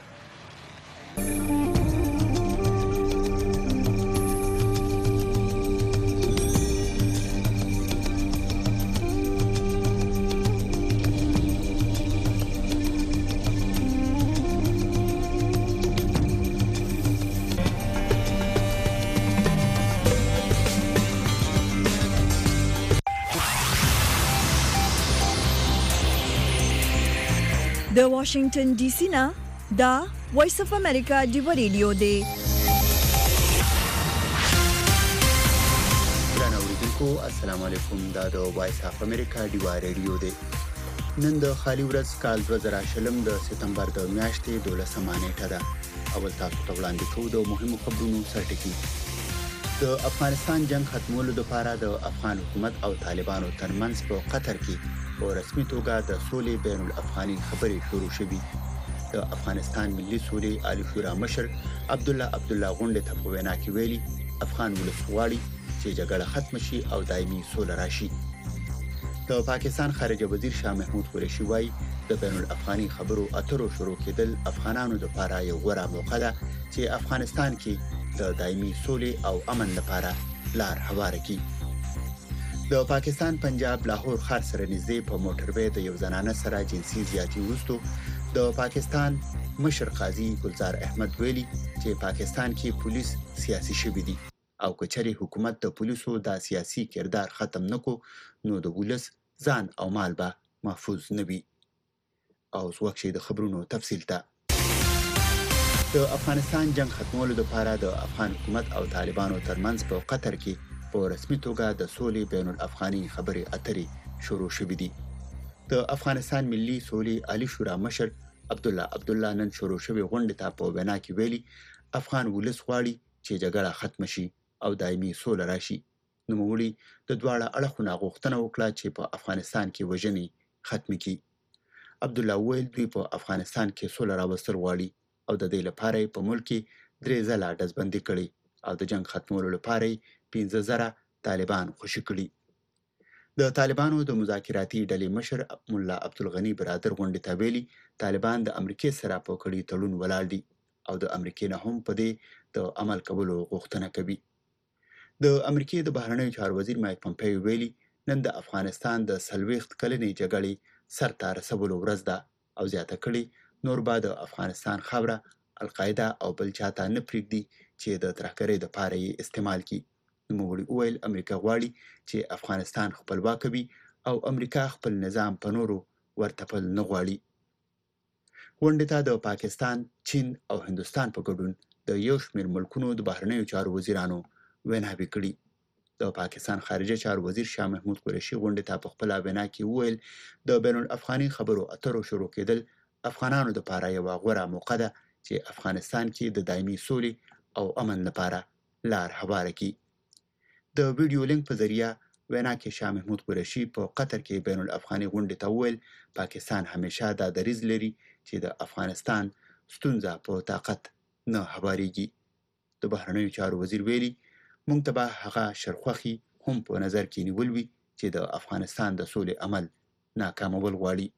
د واشنگټن ډي سي نه دا وایس اف امریکا ډیوا ریډیو دی. ګرانو اوریدونکو السلام علیکم. دا د وایس اف امریکا ډیوا ریډیو دی. نن د خالي ورځ کال 2020 د سپتمبر د میاشتې 12 نیټه ده. اول تاسو ته وړاندې کوو د مهمو خبرونو سرټکی. د افغانستان جنگ ختمولو لپاره د افغان حکومت او طالبانو ترمنځ په قطر کې په رسمي توګه د سولې بین الافغاني خبرې شروع شوې. د افغانستان ملي سولې عالی شورا مشر عبدالله غونډې ته په وینا کې ویلي افغان ولس غواړي چې جګړه ختم شي او دایمي سوله راشي. د پاکستان خارجه وزیر شاه محمود قریشي وایي د بین الافغاني خبرو اترو شروع کېدل افغانانو لپاره یو غوره موقع ده چې افغانستان کې د دایمي سولې او امن لپاره لار هواره کړي. د پاکستان پنجاب لاهور ښار سره نږدې په موټروي د یو زنانه سره جنسي زیاتي وروسته د پاکستان مشر قاضي ګلزار احمد ویلي چې پاکستان کې پولیس سیاسي شوي دي او کچري حکومت د پولیسو د سیاسي کردار ختم نکو نو د ولس ځان او مال به محفوظ نه وي. او وخت د خبرونو تفصیل ته د افغانستان جنگ ختمولو لپاره د افغان حکومت او طالبانو ترمنځ په قطر کې په رسمي توګه د سولې بین الافغاني خبرې اترې شروع شوې دي. د افغانستان ملي سولې عالی شورا مشر عبدالله نن شروع شوې غونډې ته په وینا کې ویلي افغان ولس غواړي چې جګړه ختم شي او دایمي سوله راشي. نوموړي د دواړه اړخونو غوښتنه وکړه چې په افغانستان کې وژنې ختم کړي. عبدالله ویل دوی په افغانستان کې سوله راوستل غواړي او د دې لپاره په ملک کې 3 ځله ډزبندي کړي او د جنگ ختمولو لپاره 15,000 طالبان خوشي کړي. د طالبانو د مذاکراتي ډلې مشر مولا عبدالغنی برادر غونډې ته ویلي طالبان د امریکای سره په کړي تړون ولاړ دي او د امریکای نه هم په دې د عمل کولو غوښتنه کوي. د امریکای د بهرنیو چارو وزیر مایک پمپیو ویلي نن د افغانستان د 40 کلنې جګړې سر ته رسولو ورځ ده او زیاته کړي نور به د افغانستان خبره القاعده او بل چاته نه پرېږدي چې د ترهګرۍ لپاره یې استعمال کړي. نوموړي وویل امریکا غواړي چې افغانستان خپلواک وي او امریکا خپل نظام په نورو ورتپل نه غواړي. غونډې ته د پاکستان، چین او هندوستان په ګډون د یو شمېر ملکونو د بهرنیو چارو وزیرانو ویناوې کړي. د پاکستان خارجه چارو وزیر شاه محمود قریشي غونډې ته په خپله وینا کې وویل د بین الافغاني خبرو اترو شروع کېدل افغانانو لپاره یوه غوره موقع ده چې افغانستان کې د دایمي سولې او امن لپاره لار هواره کړي. د ویډیو لینک په ذریعه وینا کې شاه محمود قریشي په قطر کې بین الافغاني غونډې ته وویل پاکستان همیشه دا دریځ لري چې د افغانستان ستونزه په طاقت نه هوارېږي. د بهرنیو چارو وزیر ویلي موږ ته به هغه شرخوخي هم په نظر کې نیول وي چې د افغانستان د سولې عمل ناکامول غواړي.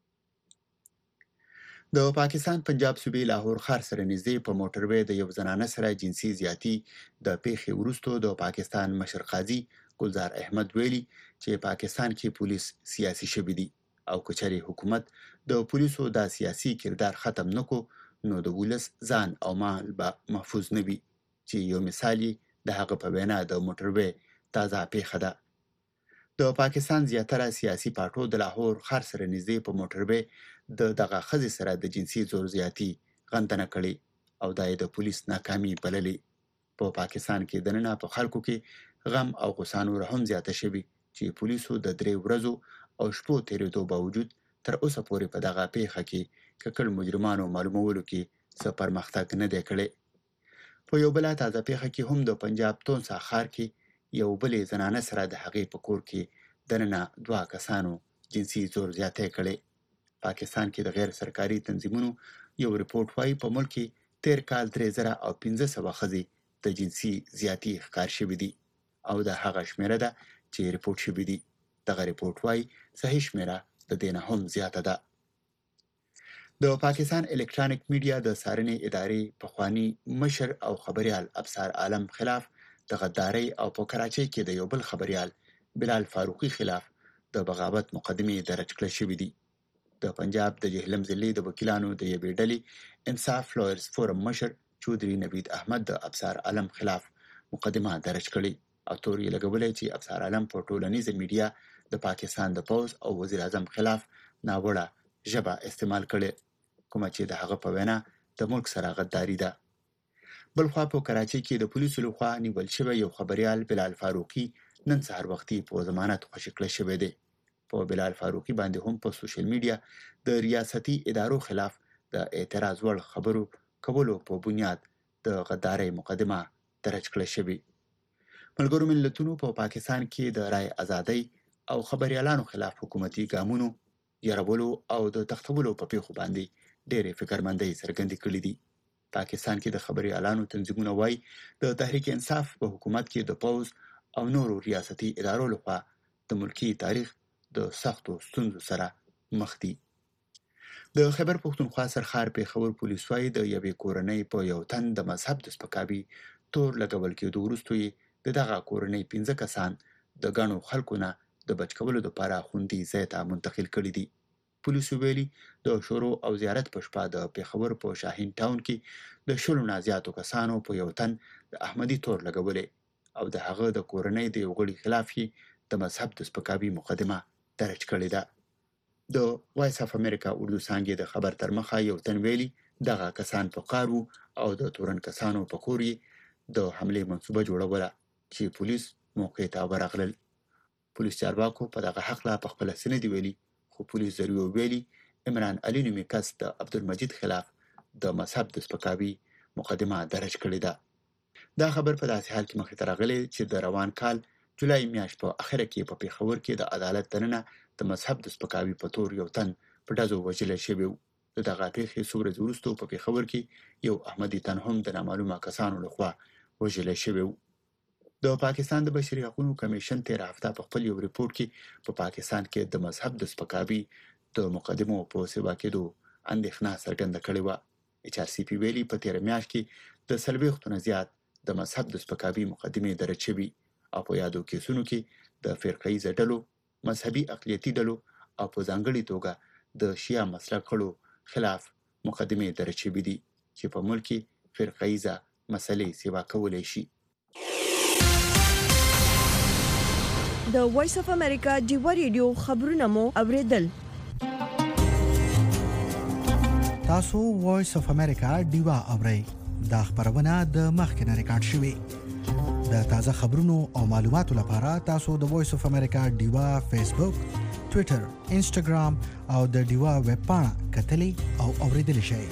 د پاکستان پنجاب صوبې لاهور ښار سره نږدې په موټروي د یو زنانه سره جنسي زیاتی د پیښې وروسته د پاکستان مشر قاضي ګلزار احمد ویلي چې پاکستان کې پولیس سیاسي شوي دي او کچري حکومت د پولیسو د سیاسي کردار ختم نکو نو د ولس ځان او مال به محفوظ نه وي چې یو مثال د هغه په وینا د موټروي تازه پیښه ده. د پاکستان زیاتره سیاسي پارټو د لاهور ښار سره نږدې په موټروي د دغه ښځې سره د جنسي زور زیاتی غندنه کړې او دا د پولیس ناکامي بللې. په پاکستان کې دننه په خلکو کې غم او غوسه نور هم زیاته شوي چې پولیسو د 3 ورځو او شپو تیریدو باوجود تر اوسه پورې په دغه پیښه کې ککړ مجرمانو معلومولو کې څه پرمختګ نه دی کړی. په یو بل تازه پیښه کې هم د پنجاب تونسا ښار کې یو بلې زنانه سره د هغې په کور کې دننه 2 کسانو جنسي زور زیاتی کړی. پاکستان کې د غیر سرکاري تنظیمونو یو ریپورت وايي په ملک کې تیر کال 3500 ښځې د جنسي زیاتی ښکار شوي دي او د هغه شمیره ده چې ریپورت شوي دي. دغه ریپورت وايي صحیح شمیره د دې نه هم زیاته ده. د پاکستان الکترونیک میډیا د څارنې ادارې پخوانی مشر او خبريال ابصار عالم خلاف د غدارۍ او په کراچۍ کې د یو بل خبريال بلال فاروقي خلاف د بغاوت مقدمې درج کړل شوې دي. د پنجاب د جهلم ضلع د وکیلانو د یوې ډلې انصاف لویرز فورم مشر چودري نوید احمد د ابصار عالم خلاف مقدمه درج کړې او تور یې لګولې چې ابصار عالم په ټولنیزه میډیا د پاکستان د پوز او وزیر اعظم خلاف ناوړه ژبه استعمال کړې کومه چې د هغه په وینا د ملک سره غداري ده. بلخوا په کراچۍ کې د پولیسو لخوا نیول شوی یو خبريال بلال فاروقي نن سهار وختي په ضمانت خوشي کړل شوی دی. په بلال فاروقي باندې هم په سوشل میډیا د ریاستي ادارو خلاف د اعتراض وړ خبرو کولو په بنیاد د غدارۍ مقدمه درج کړل شوې. ملګرو ملتونو په پاکستان کې د رای ازادۍ او خبريالانو خلاف حکومتي ګامونو یرولو او د تختولو په پیښو باندې ډېرې فکرمندۍ څرګندې کړې دي. پاکستان کې د خبريالانو تنظیمونه وایي د تحریک انصاف په حکومت کې د پوز او نورو ریاستي ادارو لخوا د ملکی تاریخ د سختو ستونزو سره مخ دي. د خیبر پښتونخوا سرخار پیښور پولیس وايي د یوې کورنۍ په یو تن د مذهب د سپکاوي تور لګول کېدو وروسته یې دغه کورنۍ 15 کسان د غنو خلکو نه د بچکولو لپاره خوندي ځای ته منتقل کړي دي. پولیسو ویلي د شورو او زیارت په شپه د پیښور په شاهین ټاون کې د شلو نه زیاتو کسانو په یو تن د احمدي تور لګولې او د هغه د کورنۍ د یو غړي خلاف یې د مذهب د سپکاوي مقدمه درج کړې ده. د وایس اف امریکا اردو څانګې د خبر تر مخه یو تن ویلي دغه کسان په قارو او د تورن کسانو په کور یې د حمله منصوبه جوړوله چې پولیس موقع ته ورغلل. پولیس چارواکو په دغه حق لا په خپل سند ویلي خو پولیس ذریعہ ویلي عمران علي نومي کس د عبدالمجید خلاف د مذهب د سپکاوي مقدمه درج کړې ده. دا خبر په داسې حال کې مخې ته راغلی چې د روان کال جولای میاشت په اخره کې په پیښور کې د عدالت دننه د مذهب د سپکاوي په تور یو تن په ډزو وژل شوی و. دغه پیښې څو ورځې وروسته په پیښور کې یو احمدي تن هم د نامعلومه کسانو لخوا وژل شوی و. د پاکستان د بشري حقوقو کمیشن تیر هفته په خپل یو ریپورت کې په پاکستان کې د مذهب د سپکاوي د مقدمو په سیوا کېدو اندېښنه څرګنده کړې وه. HRCP ویلي په تیر میاشت کې د 40 نه زیات د مذهب د سپکاوي مقدمې درج شوي او په یادو کیسونو کې د فرقه‌ایزه ډلو، مذهبي اقلیتي ډلو او په ځانګړي توګه د شیعه مسلک خلکو خلاف مقدمې درج شوي دي چې په ملک کې فرقه‌ایزه مسلې سیوا کولی شي. د وایس اف امریکا ډیوا ریډیو خبرونه مو اوریدل. تاسو وایس اف امریکا ډیوا اورئ. دا خبرونه د مخکنه ریکارډ شوې. د تازه خبرونو او معلوماتو لپاره تاسو د وایس اف امریکا ډیوا فیسبوک، ټوئیټر، انسټاګرام او د ډیوا ویب پاڼه کتلی او اوریدلی شئ.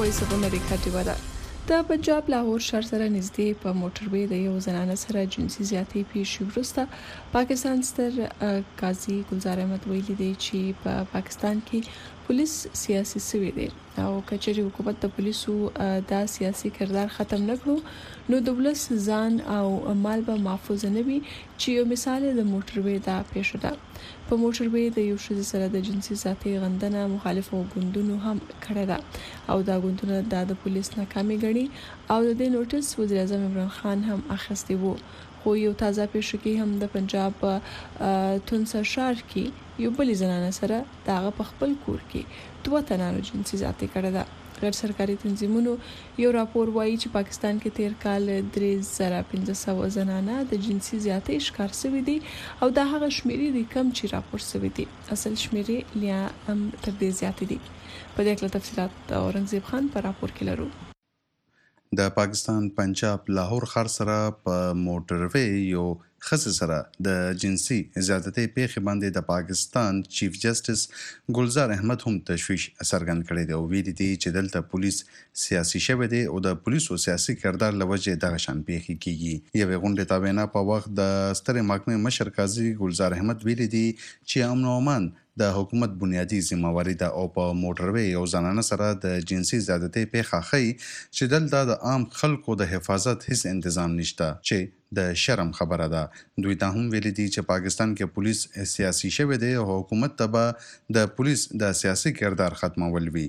وایس اف امریکا ټیوا ده. د پنجاب لاهور ښار سره نږدې په موټروي د یو زنانه سره جنسي زیاتې پیښې وروسته پاکستان ستر قاضي ګلزار احمد ویلي دی چې په پاکستان کې پولیس سیاسي سوي دي او کچېرې حکومت د پولیسو دا سیاسي کردار ختم نه کړو نو د ولس ځان او مال به محفوظ نه وي چې یو مثال د موټروي دا پیښه ده. په موټروي د یو ښځې سره د جنسي زیاتې غندنه مخالفو ګوندونو هم کړې ده او دا ګوندونه د پولیس ناکامي ګڼي او د دې نوټس وزیر اعظم عمران خان هم اخیستی وو. خو یو تازه پیښه کې هم د پنجاب تونسا ښار کې یو بل زنانه سره داغه په خپل کور کې 2 تنانو جنسي زیاتې کړې ده. غیر سرکاري تنظیمونو یو راپور وایي چې پاکستان کې تیر کال 3500 زنانه د جنسي زیاتې ښکار شوي دي او دا هغه شمیرې دي کم چې راپور شوي دي. اصل شمیرې لیا هم تر دې زیاتې دي. په دې اړه تفصیلات اورنګزیب خان په راپور کې لرو. د پاکستان پنجاب لاهور ښار سره په موټروي یو ښځې سره د جنسي زیاتې پیښې باندې د پاکستان چیف جسټس ګلزار احمد هم تشویش څرګند کړی دی او ویلي دي چې دلته پولیس سیاسي شوی دی او د پولیسو سیاسي کردار له وجې دغه شان پیښې کیږي. یوې غونډې ته وینا په وخت د سترې محکمې مشر قاضي ګلزار احمد ویلي دي چې امن او امان د حکومت بنیادی ذمہواری ده او په موټروي یو زنانه سره د جنسي زیاتې پیښه ښیي چې دلته د عام خلکو د حفاظت هیڅ تنظیم نشته چې د شرم خبره ده. دوی ته هم ویلي دي چې پاکستان کې پولیس سیاسي شوی دی او حکومت ته به د پولیس د سیاسي کردار ختمول وي.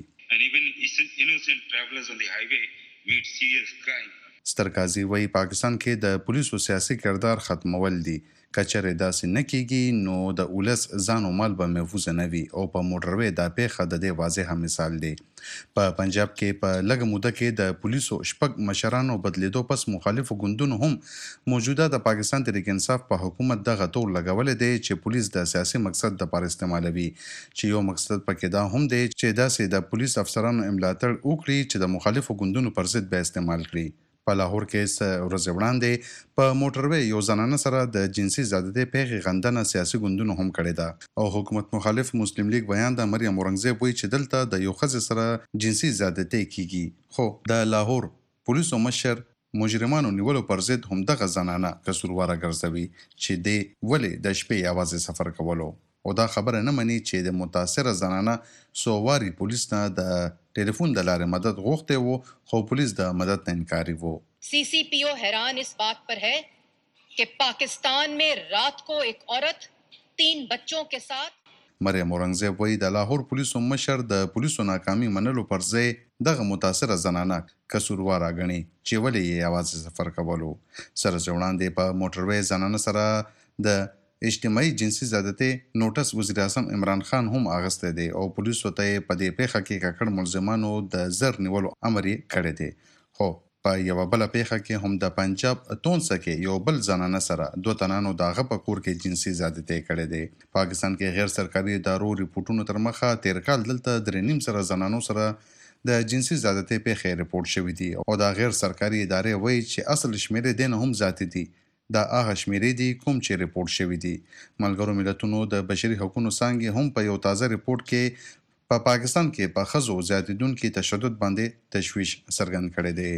ستر قاضي وايي پاکستان کې د پولیسو سیاسي کردار ختمول دي. کچره داسې نه کیږي نو د اولس ځان او مال به محفوظ نه وي او په موټروي دا پیښه د دې واضح مثال دی. په پنجاب کې په لږه موده کې د پولیسو شپږ مشرانو بدلیدو پس مخالفو ګوندونو هم موجوده د پاکستان تحریک انصاف په حکومت دغه تور لګولې دی چې پولیس د سیاسي مقصد لپاره استعمالوي چې یو مقصد پکې دا هم دی چې داسې د پولیس افسرانو ملاتړ وکړي چې د مخالفو ګوندونو پر ضد به استعمال کړي. په لاهور کې ورځ وړاندې په موټروي یو زنانه سره د جنسي زیاتې پیښې غندنه سیاسي ګوندونو هم کړې ده او حکومت مخالف مسلم لیگ بیان د مریم اورنګزیب وایي چې دلته د یو ښځې سره جنسي زیاتې کیږي خو د لاهور پولیسو مشر مجرمانو نیولو پر ضد هم دغه زنانه قصورواره ګرځوي چې د ولې د شپې یوازې سفر کولو او دا خبره نه مني چې د متاثره زنانه سوواري پولیس نه د telephone د لارې مدد غوښته وو خو پولیس د مدد نه انکاري وو. CCPO हैरान इस बात पर है कि पाकिस्तान में रात को एक औरत 3 बच्चों के साथ مریم اورنګزیب وایي د لاهور پولیسو مشر د پولیسو ناکامي منلو پر ځای دغه متاثره زنانه قصورواره ګڼي چې ولې یې یوازې سفر کولو. سره وړاندې په موټروي زنانه سره د اجتماعي جنسي زیاتې نوټس وزیر اعظم عمران خان هم اغسته دی او پولیسو ته په دې پیښه کې ککړ ملزمانو د زر نیولو امر کړی دی. خو په یو بل پیښه کې هم د پنجاب تونسا کې یو بل زنانه سره 2 تنانو داغه په کور کې جنسي زیاتې کړې دي. پاکستان کې غیر سرکاري ادارو ریپورتونو تر مخه تیر کال دلته 3.5 سره زنانو سره د جنسي زیاتې پیښې ریپورت شوې دي او دا غیر سرکاري ادارې وایي چې اصل شمیرې دین هم زیاتې دي. دا هغه شمیرې دي کوم چې ریپورت شوې دي. ملګرو ملتونو د بشري حقوقو څانګې هم په یو تازه ریپورت کې په پاکستان کې په ښځو زیاتېدونکي تشدد باندې تشویش څرګند کړی دی.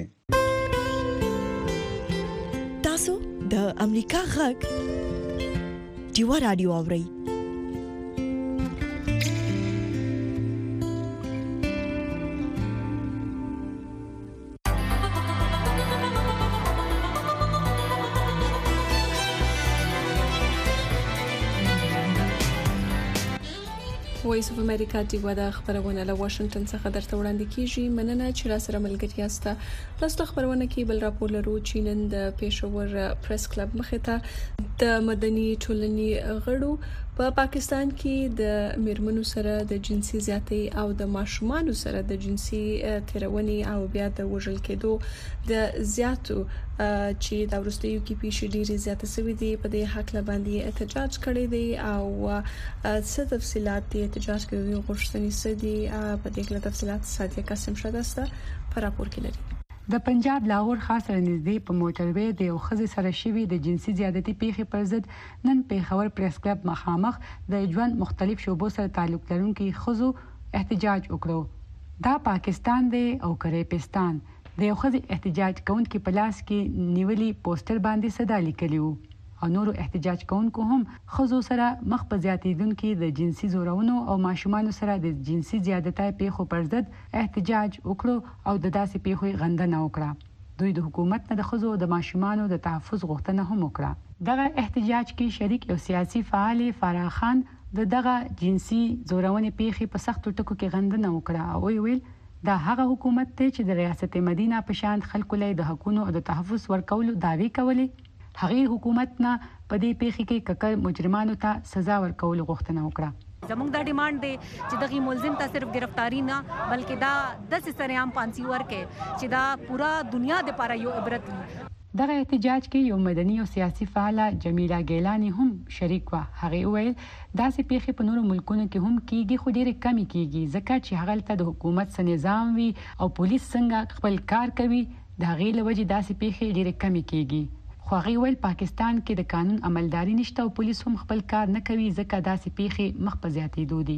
تاسو د امریکا غږ ډیوا رادیو اورئ. وایس اف امریکا ډیوا د خبرونه له واشنگټن څخه درته وړاندې کیږي. مننه چې را سره ملګری یاست. تاسو خبرونه کې بل راپور لرو چې نن د پېښور پریس کلب مخې ته د مدني ټولنې غړو په پاکستان کې د میرمنو سره د جنسي زیاتې او د ماشومانو سره د جنسي تیرونې او بیا د وژل کېدو د زیاتو چې د ورستیو کې پیښې ډېرې زیاتې شوې دي په دې حق باندې احتجاج کړی دی او څه تفصيلات دي احتجاج کوي غوښتنې سدي په دې کې تفصيلات ساتي قسم شته په راپور کې لري. د پنجاب لاهور خاص نږدې په موټروي د یو ښځې سره شوي د جنسي زیاتې پیښې پر ضد نن پېښور پریس کلب مخامخ د ژوند مختلف شعبو سره تعلق لرونکي ښځو احتجاج وکړو. دا پاکستان دی او کریپستان د یو ښځې احتجاج کوونکي په لاس کې نیولي پوسټر باندې صدا لیکلی وو او نورو احتجاج کوونکو هم ښځو سره مخ په زیاتېدونکي د جنسي زورونو او ماشومانو سره د جنسي زیادتۍ پیښو پر ضد احتجاج وکړو او د داسې پیښو غندنه وکړه. دوی د حکومت نه د ښځو او د ماشومانو د تحفظ غوښتنه هم وکړه. دغه احتجاج کې شریک یو سیاسي فعال فراح خان د دغه جنسي زورونې پیښې په سختو ټکو کې غندنه وکړه او ویل دا هغه حکومت دی چې د ریاست مدینه په شان خلکو له د حقونو او د تحفظ ورکولو دعوی کولې. هغه حکومت نه په دې پیښه کې ککړ مجرمانو ته سزا ورکولو غوښتنه وکړه. زموږ دا ډیمانډ دی چې دغه ملزم ته صرف گرفتاری نه بلکې دا د سریام پانسی ورکه چې دا پورا دنیا د لپاره یو عبرت وي. دغه احتجاج کې یو مدني او سیاسي فعال جمیله ګیلانی هم شریک و. هغه ویل داسې پیښې په نورو ملکونو کې هم کیږي خو ډېرې کمی کیږي ځکه چې هغه ته د حکومت سره نظام وي او پولیس څنګه خپل کار کوي د هغې له وجې داسې پیښې ډېرې کمی کیږي. خو هغه ویل پاکستان کې د قانون عملداري نشته او پولیس هم خپل کار نه کوي ځکه داسې پیښې مخ په زیاتېدو دي.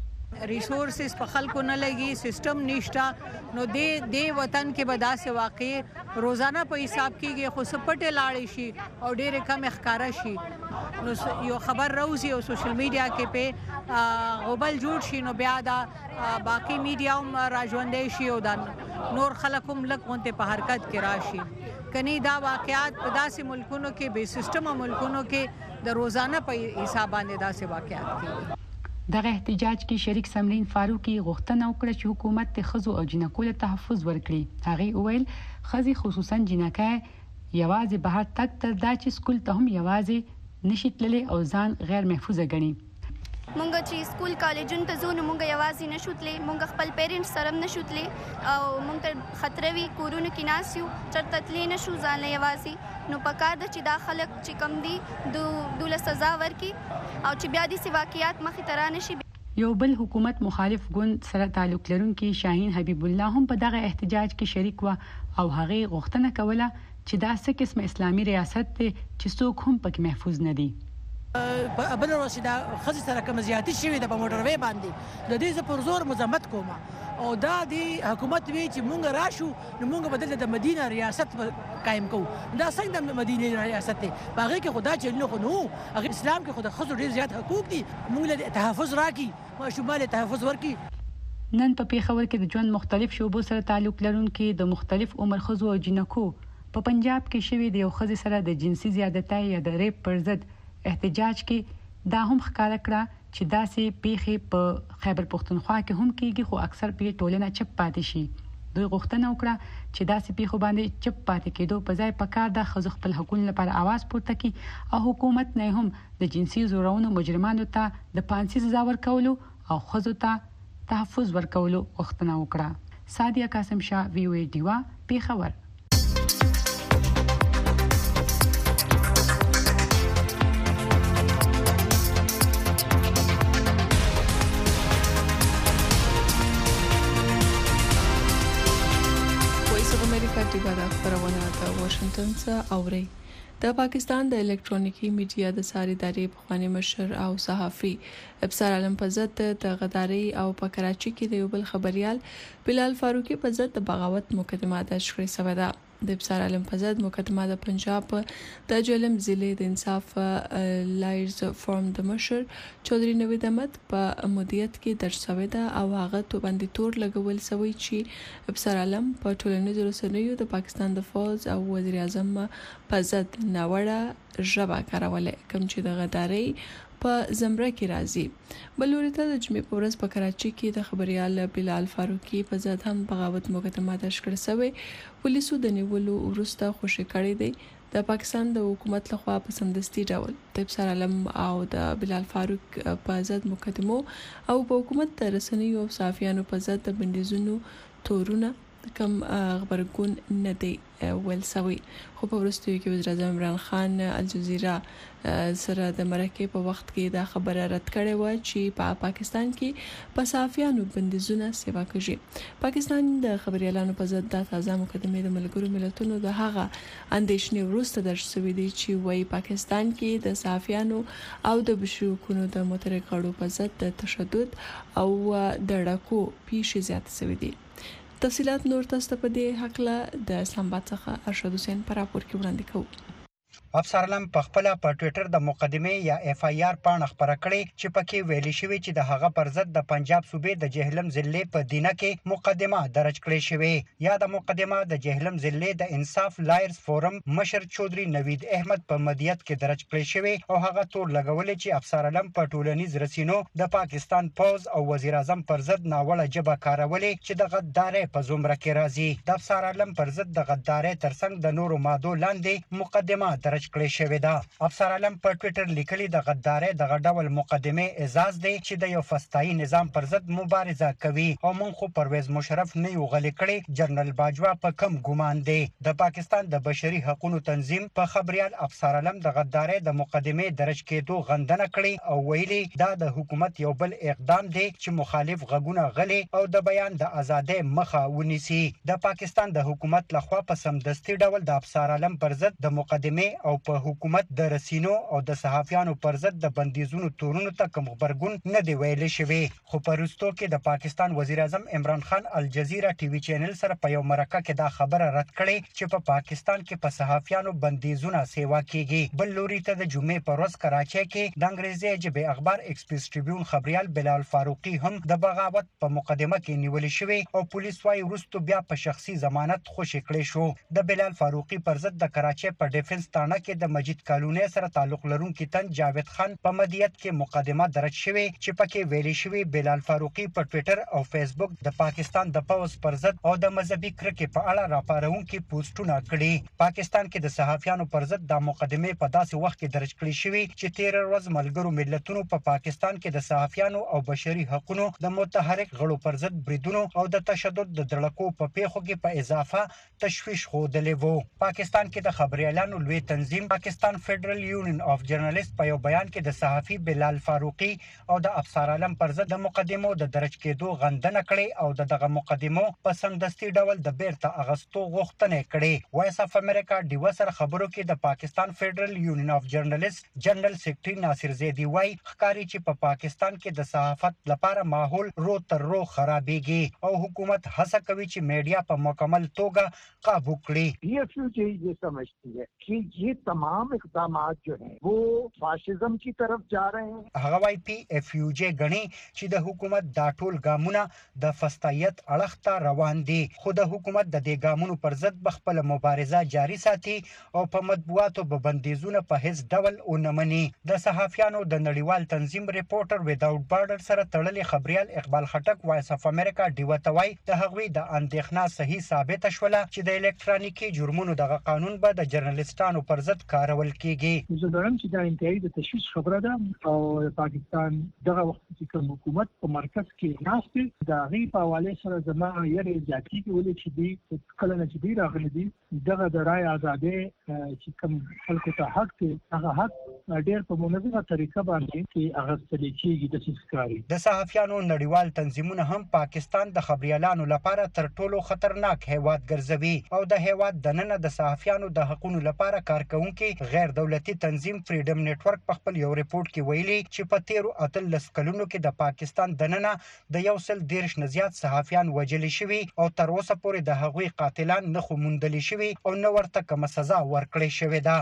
ریسورسز په خلکو نه لګي سیستم نشته نو د وطن کې به داسې واقع روزانه په حساب کېږي خو سپټې لاړې شي او ډېرې کم ښکاره شي نو یو خبر راوځي او سوشل میډیا کې په غوبل جوړ شي نو بیا دا باقي میډیا هم راژوندی شي او دا نور خلک هم لږ غونډې په حرکت کې راشي. کني دا واقعات په داسې ملکونو کې بې سیستمه ملکونو کې د روزانه په حساب باندې داسې واقعات کېږي. دغه احتجاج کې شریک سمرین فاروقي غوښتنه وکړه چې حکومت د ښځو او جنکو له تحفظ ورکړي. هغه وویل ښځې خصوصا جنکۍ یوازې بهر تګ تر دا چې سکول ته هم یوازې نشي تللی او ځان غیر محفوظه ګڼي. مونږ چې سکول کالجونو ته ځو نو مونږ یوازې نشو تللی مونږ خپل پیرنټس سره هم نشو تللی او مونږ ته خطره وي کورونو کې ناست یو چېرته تللی نشو ځان له یوازې نو پکار ده چې دا خلک چې کم دي دوله سزا ورکړي او چې بیا داسې واقعیات مخې ته رانشي. یو بل حکومت مخالف ګوند سره تعلق لرونکي شاهین حبیب الله هم په دغه احتجاج کې شریک و او هغه غوښتنه کوله چې دا څه قسم اسلامي ریاست دی چې څوک هم پکې محفوظ نه دي. بل ورځ دا ښځې سره کوم زیاتې شوې ده په موټروي باندې د دې زه پر زور مذمت کوم او دا د حکومت وی چې مونږ راشو نو مونږ بدل د مدینه ریاست قائم کوو. دا څنګه د مدینه ریاست دی په هغې کې خدا چلنه خو نو هغه اسلام کې خو د ښځو ډېر زیات حقوق دي مونږ له تحفظ راکړي ماشومان له تحفظ ورکړي. نن په پیښور کې د ژوند مختلف شعبو سره تعلق لرونکي د مختلف عمر ښځو او جنکو په پنجاب کې شوې د یو ښځې سره د جنسي زیادتۍ یا د ریپ پر ضد احتجاج کې دا هم ښکاره کړه چې داسې پیښې په خیبر پښتونخوا کې هم کیږي خو اکثر په ټولنه چپ پاتې شي. دوی غوښتنه وکړه چې داسې پیښو باندې چپ پاتې کېدو په ځای پکار ده ښځو خپل حقوقو لپاره आवाज پورته کړي او حکومت نه هم د جنسي زورونو مجرمانو ته د پانسي سزا ورکولو او ښځو ته تحفظ ورکولو غوښتنه وکړه. سادیه قاسم شاه وی او ای ډیوا پیښور. خبرونه د واشنگټن څخه اوري. د پاکستان د الکترونیکی میډیا د ساري ادارې پخوانی مشر او صحافي ابصار عالم په ضد د غداري او په کراچي کې د یو بل خبريال بلال فاروقي په ضد د بغاوت مقدمه داش کړې شوې ده. د ابصار عالم په ضد مقدمه د پنجاب د جلم ضلع د انصاف لایرز فورم د مشر چودري نوید احمد په مدیریت کې درج شوې ده او هغه تو باندې تور لګول شوی چې ابصار عالم په ټولنیزو رسنیو د پاکستان د فوج او وزیر اعظم په ضد ناوړه ژبه کارولې کوم چې د غداري په زمره کې راځي. بل لوري ته د جمعې په ورځ په کراچي کې د خبريال بلال فاروقي په ضد هم بغاوت مقدمه داش کړې شوې. پولیسو د نیولو وروسته خوشی کړی دی. د پاکستان د حکومت لخوا په سمدستي ډول د ابصار عالم او د بلال فاروق په ضد مقدمو او په حکومت د رسنیو او صحافیانو په ضد د بندیزونو تورونه کوم خبرګون نه دی ویل شوی. خو په وروستیو کې وزیر اعظم عمران خان الجزیره سره د مرکې په وخت کې دا خبره رد کړې و چې په پاکستان کې په صحافیانو بندیزونه سیوا کوي. پاکستان د خبريالانو په ضد د تازه مقدمې د ملګرو ملتونو د هغه اندېښنې وروسته درج شوې دي چې وايي پاکستان کې د صحافیانو او د بشري حقوقو د متحرک غړو په ضد د تشدد او د ډاکو پیښې زیات شوې دي. تفصيلات نور تاسو په دې حق له د اسلام آباد څخه ارشد حسین پر راپور کې وړاندې کوو. افسر علم په خپل په ټوئیټر د مقدمه یا اف ای آر پاڼه خبره کړې چې پکې ویلي شوی چې د هغه پر ضد د پنجاب صوبې د جهلم ضلع په دینه کې مقدمه درج کړې شوې. یا د مقدمه د جهلم ضلع د انصاف لایرز فورم مشر چودري نوید احمد په مدیت کې درج کړې شوې او هغه تور لګولې چې افسر علم په ټولنیز رسینو د پاکستان پوز او وزیر اعظم پر ضد ناوړه جبه کارولې چې د غدارۍ په زمره کې راځي. د افسر علم پر ضد د غدارۍ ترڅنګ د نورو مادو لاندې مقدمه درج کړی شوې ده. افسر علم په ټوئیټر لیکلي د غدارۍ دغه ډول مقدمه اعزاز دی چې د یو فستایي نظام پر ضد مبارزه کوي او مونږ خو پرویز مشرف نه یو غلي کړی. جنرال باجوا په کم ګمان دی. د پاکستان د بشري حقوقو تنظیم په خبريال افسر علم د غدارۍ د مقدمه درج کېدو غندنه کړې او ویلي دا د حکومت یو بل اقدام دی چې مخالف غږونه غلي او د بیان د ازادۍ مخه ونیسي. د پاکستان د حکومت لخوا په سمدستي ډول د افسر علم پر ضد د مقدمه او په حکومت د رسینو او د صحافیانو پر ضد د بندیزونو تورونو ته کوم خبرګون نه دی ویل شوی. خو په وروستو کې د پاکستان وزیر اعظم عمران خان الجزیره ټي وي چینل سره په یو مرکه کې دا خبره رد کړې چې په پاکستان کې په صحافیانو بندیزونه سیوا کیږي. بل لوري ته د جمعې پر ورځ کراچۍ کې د انګریزي ژبې اخبار ایکسپریس ټریبیون خبريال بلال فاروقي هم د بغاوت په مقدمه کې نیول شوی او پولیس وايي وروستو بیا په شخصي ضمانت خوشی کړی شو. د بلال فاروقي پر ضد د کراچۍ په ډیفنس تانه کې د مجید کالونی سره تعلق لرونکي تن جاوید خان په مدیت کې مقدمه درج شوې چې پکې ویلي شوی بلال فاروقي په ټوئیټر او فیسبوک د پاکستان د پوز پر ضد او د مذهبي کرکې په اړه راپارونکي پوسټونه کړي. پاکستان کې د صحافیانو پر ضد د مقدمه په داسې وخت کې درج کړي شوی چې 13 ورځې ملګرو ملتونو په پاکستان کې د صحافیانو او بشري حقوقو د متحرک غړو پر ضد بریدونو او د تشدد د دړکو په پیښو کې په اضافه تشویش خوده وو. پاکستان کې د خبريالانو لوی تنظیم پاکستان فدرل یونین اف جرنالست په یو بیان کې د صحافي بلال فاروقي او د افسر علم پر ضد د مقدمو د درج کېدو غندنه کړې او دغه مقدمو په سمدستي ډول د بیرته اغستو غوښتنه کړې. وایس اف امریکا د وسر خبرو کې د پاکستان فدرل یونین اف جرنالست جنرال سیکریټری ناصر زیدی وایي ښکاری چې په پاکستان کې د صحافت لپاره ماحول رو تر رو خرابېږي او حکومت هڅه کوي چې میډیا په مکمل توګه قابو کړي. ये समझती है कि ये तमाम इक़दाम जो हैं वो फाशिज्म की तरफ जा रहे हैं. هغه وايي پی اف یو جی غني چې د حکومت دا ټول ګامونه د فستایت اړخ ته روان دي خو د حکومت د دې ګامونو پر ضد بخپل مبارزه جاري ساتي او په مطبوعاتو په بندیزونه په هیڅ ډول اونمني. د صحافیانو د نړیوال تنظیم ریپورټر ویداوټ بارډر سره تړلې خبريال اقبال خټک وایس اف امریکا دیوتوي د هغوی د اندېښنه صحیح ثابت شوله چې د الکترونیکي جرمونو دغه قانون به د جرنالستانو پر ضد کارول کیږي. زه درم چې دا انتهایی د تشویش خبره ده او پاکستان دغه وخت چې کوم حکومت په مرکز کې ناشته د غي په حواله سره زما یې ځاتی کې ولې چې دی کله نه چې دی راغلي دي دغه د رای ازادي چې کوم خلکو ته حق دی هغه حق ډېر په منظمه طریقه باندې چې هغه ستل کېږي د سیسکاري. د صحافیانو نړیوال تنظیمونه هم پاکستان د خبريالانو لپاره تر ټولو خطرناک هیواد ګرځوي او د هیواد دننه د صحافیانو د حقوقو لپاره کارکونکي غیر دولتي تنظیم فریډم نتورک په خپل یو ریپورت کې ویلي چې په 13 کلونو کې د پاکستان دننه د 130 نه زیات صحافیان وژل شوي او تر اوسه پورې د هغوی قاتلان نه خو موندل شوي او نه ورته کوم سزا ورکړې شوې ده.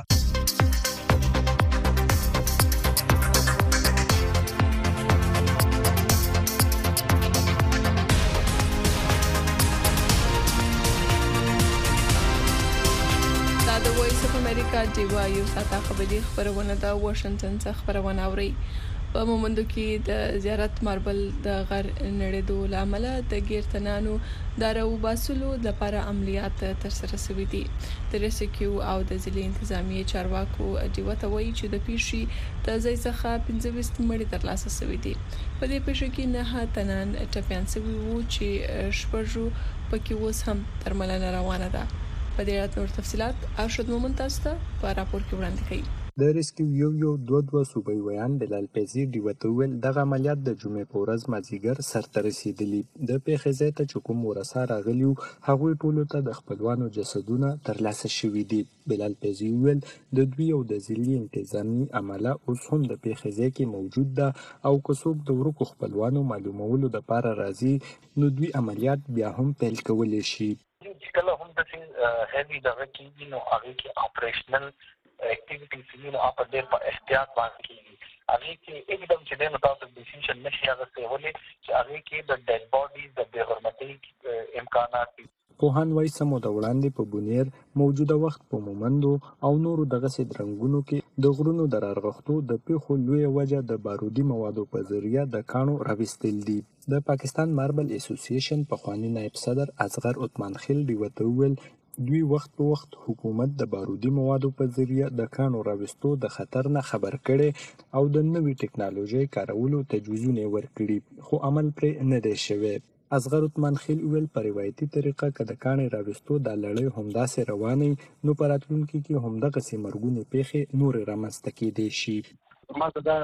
امریکا دیوا یو ساته خبري خبرونه د واشنگټن څخه خبرونه اوري. په مومندو کې د زیارت ماربل د غر نړیدو لامل د ګیرتنانو دارو باسلو د لپاره عملیات تر سره شوې دي. د ریسکیو او د ضلع انتظامی چارواکو دیوته وایي چې د پیشي د ځای څخه 15 مړي ترلاسه شوې دي. په دې پیښه کې نه تنان ټپيان شوي وو چې شپږو پکې اوس هم درملنه روانه ده. په دې اړه نور تفصيلات ارشد مومن تاسو ته په راپور کې وړاندې کړي. د ریسکیو یو دوه صوبای ویان بلال پیزی دی وتویل دغه عملیات د جمعې په ورځ مازیګر سرته رسیدلی. د پیښې ځای ته چې کوم ورسره راغلیو هغوی ټولو ته د خپلوانو جسدونه ترلاسه شوي دي. بلال پیزی ویل د دوی او د ضلعي انتظامی عمله اوس هم د پیښې ځای کې موجود ده او که څوک د ورکو خپلوانو معلومولو لپاره راځي نو دوی عملیات بیا هم پیل کولی شي. کله هم د هیوی دغه کې نو هغه کې اپریشنل اکټیویټیز نو په دې په احتیاط باندې کیږي. هغه کې एकदम چې د متاسف ډیسیژن نشي هغه څه ولې چې هغه کې د ډیډ باډیز د بے حرمتۍ امکانات دي. پوهان وایي سمو د وړاندې په بونیر موجوده وخت په مومندو او نورو دغه سدرنګونو کې د غرونو د رارغښتو د پیښو لوی وجه د بارودي موادو په ذریعہ د کانو راوستل دي. د پاکستان ماربل اسوسییشن پخوانی نائب صدر اصغر عثمان خیل دی وتویل دوی وخت په وخت حکومت د بارودي موادو په ذریعہ د کانو راوستو د خطر نه خبر کړي او د نوې ټکنالوژي کارولو تجویزونه ورکړي خو عمل پرې نه دی شوی. اصغر عثمان خیل ویل په روایتي طریقه کده کاني راوستو د لړۍ همداسې رواني نو پراتلونکو کې همدغه سیمرګونی پیښې نور رامنځته کېدې شي. ما دا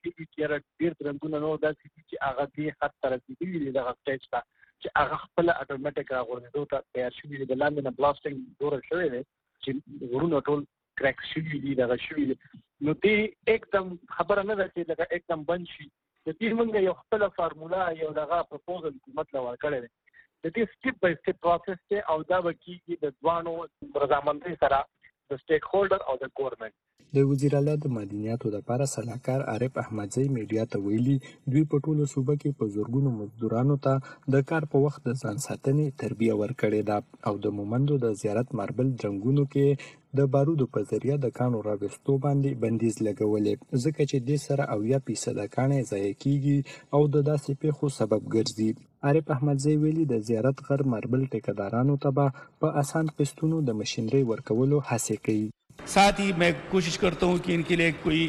چې ډیر درنګونه نو دا چې هغه دې خط تر رسیدلی دغه سټیج ته چې هغه خپل اتوماتیک راغورځېدو ته تیار شوي دي. د لاندې نه بلاسټینګ دوره شوی دی چې غرونه ټول کریک شوي دي دغه شوي دي نو دې एकदम خبره نه ده چې دغه एकदम بند شي. د دې موږ یو خپل فارمولا یو دغه پروپوزل حکومت له ورکړی دی. د دې سټیپ بای سټیپ پروسس ته او دا وکیږي د ځوانو رضامندۍ سره د سټیک هولډر او د ګورنمنت. د وزیر اعلی د مدنیاتو لپاره صلاحکار عارف احمدزی میډیا ته ویلي دوی په ټولو صوبه کې په زورګونو مزدورانو ته د کار په وخت د ځان ساتنې تربیه ورکړې ده او د مومندو د زیارت ماربل جنگونو کې د بارودو په ذریعہ د کانو راوستو باندې بندیز لګولې ځکه چې د سره 80% کانې ضایع کیږي او د داسې پیښو سبب ګرځي. عارف احمدزی ویلي د زیارت غر ماربل ټیکدارانو ته په آسان قسطونو د ماشينري ورکولو هڅه کوي. साथ ही मैं कोशिश करता हूं कि इनके लिए कोई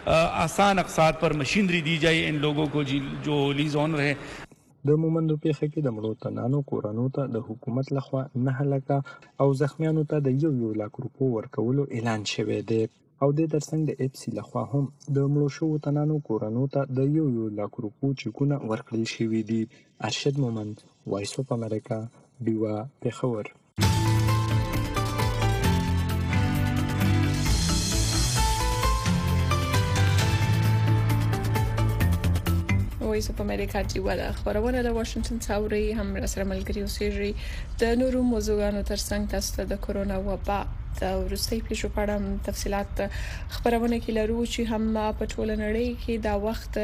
आसान अक़सात पर मशीनरी दी जाए इन लोगों को जो लीज ऑनर है. د مومندو پیښه کې د مړو تنانو کورانو ته د حکومت لخوا 9 لکه او زخمیانو ته د 1 لک روپو ورکولو اعلان شوی دی او د ترڅنګ د اف سی لخوا هم د مړو شوو تنانو کورانو ته د 1 لک روپو چکونه ورکړل شوی دي. ارشد مومن وایس اف امریکا دیوا پیښور. وایس اف امریکا چې ولا خبرونه د واشنگټن څاوري هم سره ملګری اوسېږي. د نورو موضوعاتو ترڅنګ تاسو ته د کورونا وبا د ورستۍ پیښو په اړه تفصيلات خبرونه کې لرو چې هم په ټول نړۍ کې دا وخت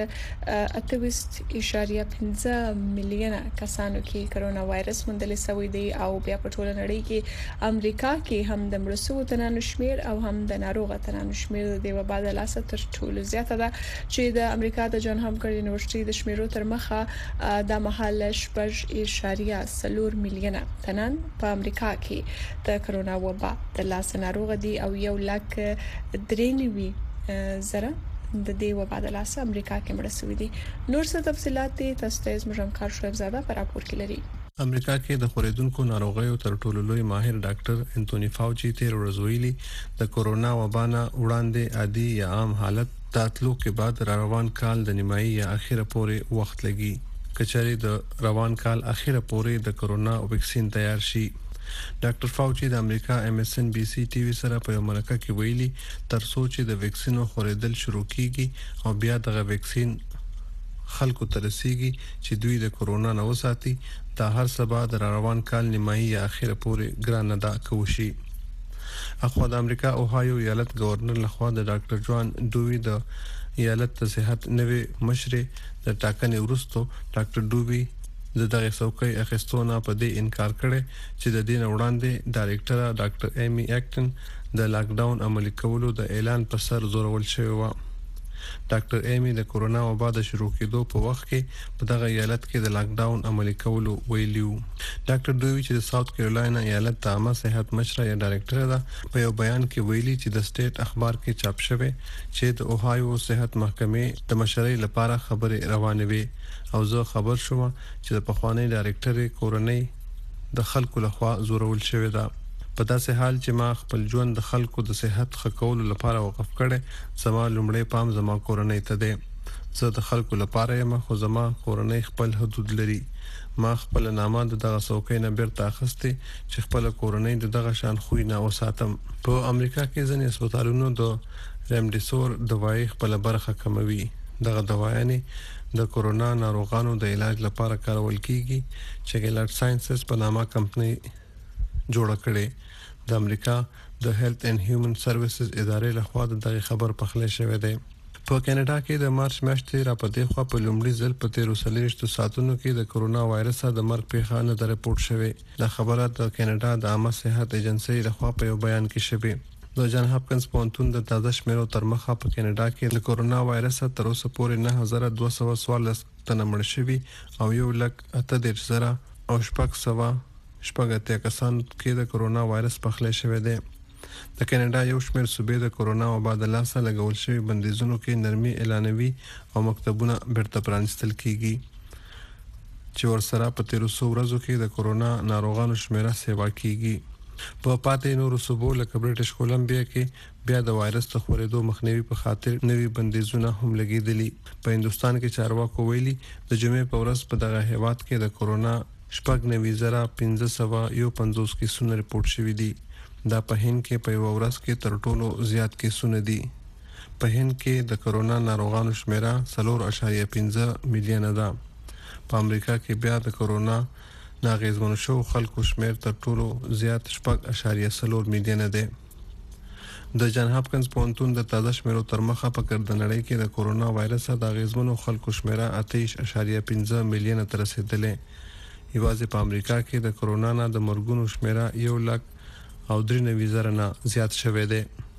28.15 میلیونه کسانو کې کورونا وایرس موندل شوی دی او بیا په ټول نړۍ کې امریکا کې هم د مړو تنانو شمیر او هم د ناروغ تنانو شمیر د وبا د لاسه تر ټولو زیاته ده چې د امریکا د جان هاپکر یونیورسيټي د شمیرو تر مخه د محل 4.4 میلیونه تنان په امریکا کې د کورونا وبا د ناروغ دي او 1,93,000 د دې وبا د لاسه امریکا کې مړ شوي دي. نور څه تفصيلات تاسو ته زموږ کار شویب زاده پر راپور کې لري. امریکا کې د خوریدونکو ناروغیو تر ټولو لوی ماهر ډاکټر انټونی فاوچي تیر ورځ ویلي د کورونا وبا نه وړاندې عادي یا عام حالت تاتلو کې بعد روان کال د نیمایي یا اخیره پورې وخت لګي. کچاري د روان کال اخیره پورې د کورونا ویکسین تیار شي. ډاکټر فاوچي د امریکا MSNBC ټي وي سره په مرکه کې ویلي تر څو چې د ویکسینو خوریدل شروع کیږي او بیا د ویکسین خلکو ته رسیږي چې دوی د کورونا نه وساتي دا هر سبا د روان کال نیمایي یا اخیره پورې ګران ادا کوشي. اخو د امریکا اوهایو ایالت گورنر لخوا د ډاکټر جوان ډووی د ایالت ته صحت نوې مشر د ټاکنې وروسته ډاکټر ډووی د دغه څوکۍ اخیستونه په دې انکار کړي چې د دین وړاندې ډایریکټر ډاکټر ایمی اکټن د لاک ډاون عملي کولو د اعلان پر سر زورول شوی و. ډاکټر ایمی د کورونا وبا د شروع کېدو په وخت کې په دغه ایالت کې د لاک ډاون عملي کولو ویلیو. ډاکټر دوی چې د ساوث کیرولینا ایالت د عامه صحت مشره یا ډایریکټر ده په یو بیان کې ویلي چې د سټیټ اخبار کې چاپ شوی چې د اوهایو صحت محکمې د مشرۍ لپاره خبرې روانې وي او زه خبر شوم چې د پخوانی ډایریکټر کورنۍ د خلکو لخوا زورول شوی ده. په داسې حال چې ما خپل ژوند د خلکو د صحت ښه کولو لپاره وقف کړی، زما لومړی پام زما کورنۍ ته دی. زه د خلکو لپاره یم خو زما کورنۍ خپل حدود لري. ما خپل نامه د دغه څوکۍ نه بیرته اخیستې چې خپل کورنۍ د دغه شان خوی نه وساتم. په امریکا کې ځینې هسپتالونو د ریمډیسور دوايي خپل برخه کموي. دغه دوايانې د کورونا ناروغانو د علاج لپاره کارول کیږي چې ګیلارډ ساينسز په نامه کمپنۍ جوړه کړې. د امریکا د هیلث اینڈ هیومن سروسز ادارې لخوا دغه خبر پخلی شوی دی. په کینیډا کې د مارچ میاشتې را پدې خوا په لومړي ځل په 13 ساعتونو کې د کورونا وایرس د مرګ پیښه نه رپورټ شوې. دا خبره د کینیډا د عامه صحت ایجنسی لخوا په یو بیان کې شوې. د جان هاپکنز پوهنتون د تازه شمیرو تر مخه په کینیډا کې د کورونا وایرس تر اوسه پورې 9214 تنه مړ شوي او 1,38,000 او 600 کسان کې د کورونا وایرس پخلی شوی دی. د کینیډا یو شمېر صوبې د کورونا وبا د لاسه لګول شوي بندیزونو کې نرمي اعلانوي او مکتبونه بیرته پرانیستل کیږي چې ورسره په 1300 ورځو کې د کورونا ناروغانو شمیره سیوا کیږي. په پاتې نورو صوبو لکه بریټش کولمبیا کې بیا د وایرس د خورېدو مخنیوي په خاطر نوي بندیزونه هم لګیدلي. په هندستان کې چارواکو ویلي د جمعې په ورځ په دغه هیواد کې د کورونا 95,551 کیسونه رپورټ شوي دي. دا په هند کې په یو ورځ کې تر ټولو زیات کیسونه دي. په هند کې د کورونا ناروغانو شمیره 4.15 میلیونه ده. په امریکا کې بیا د کورونا ناغېزمنو شو خلکو شمیر تر ټولو زیات 4.4 میلیونه ده. د جان هاپکنز پوهنتون د تازه شمیرو تر مخه په ګردنړۍ کې د کورونا وایرس د ناغېزمنو خلکو شمیره 28.15 میلیونه ته رسیدلې. یوازې په امریکا کې د کورونا نه د مرګونو شمیره 1,93,000 نه زیات شوې ده.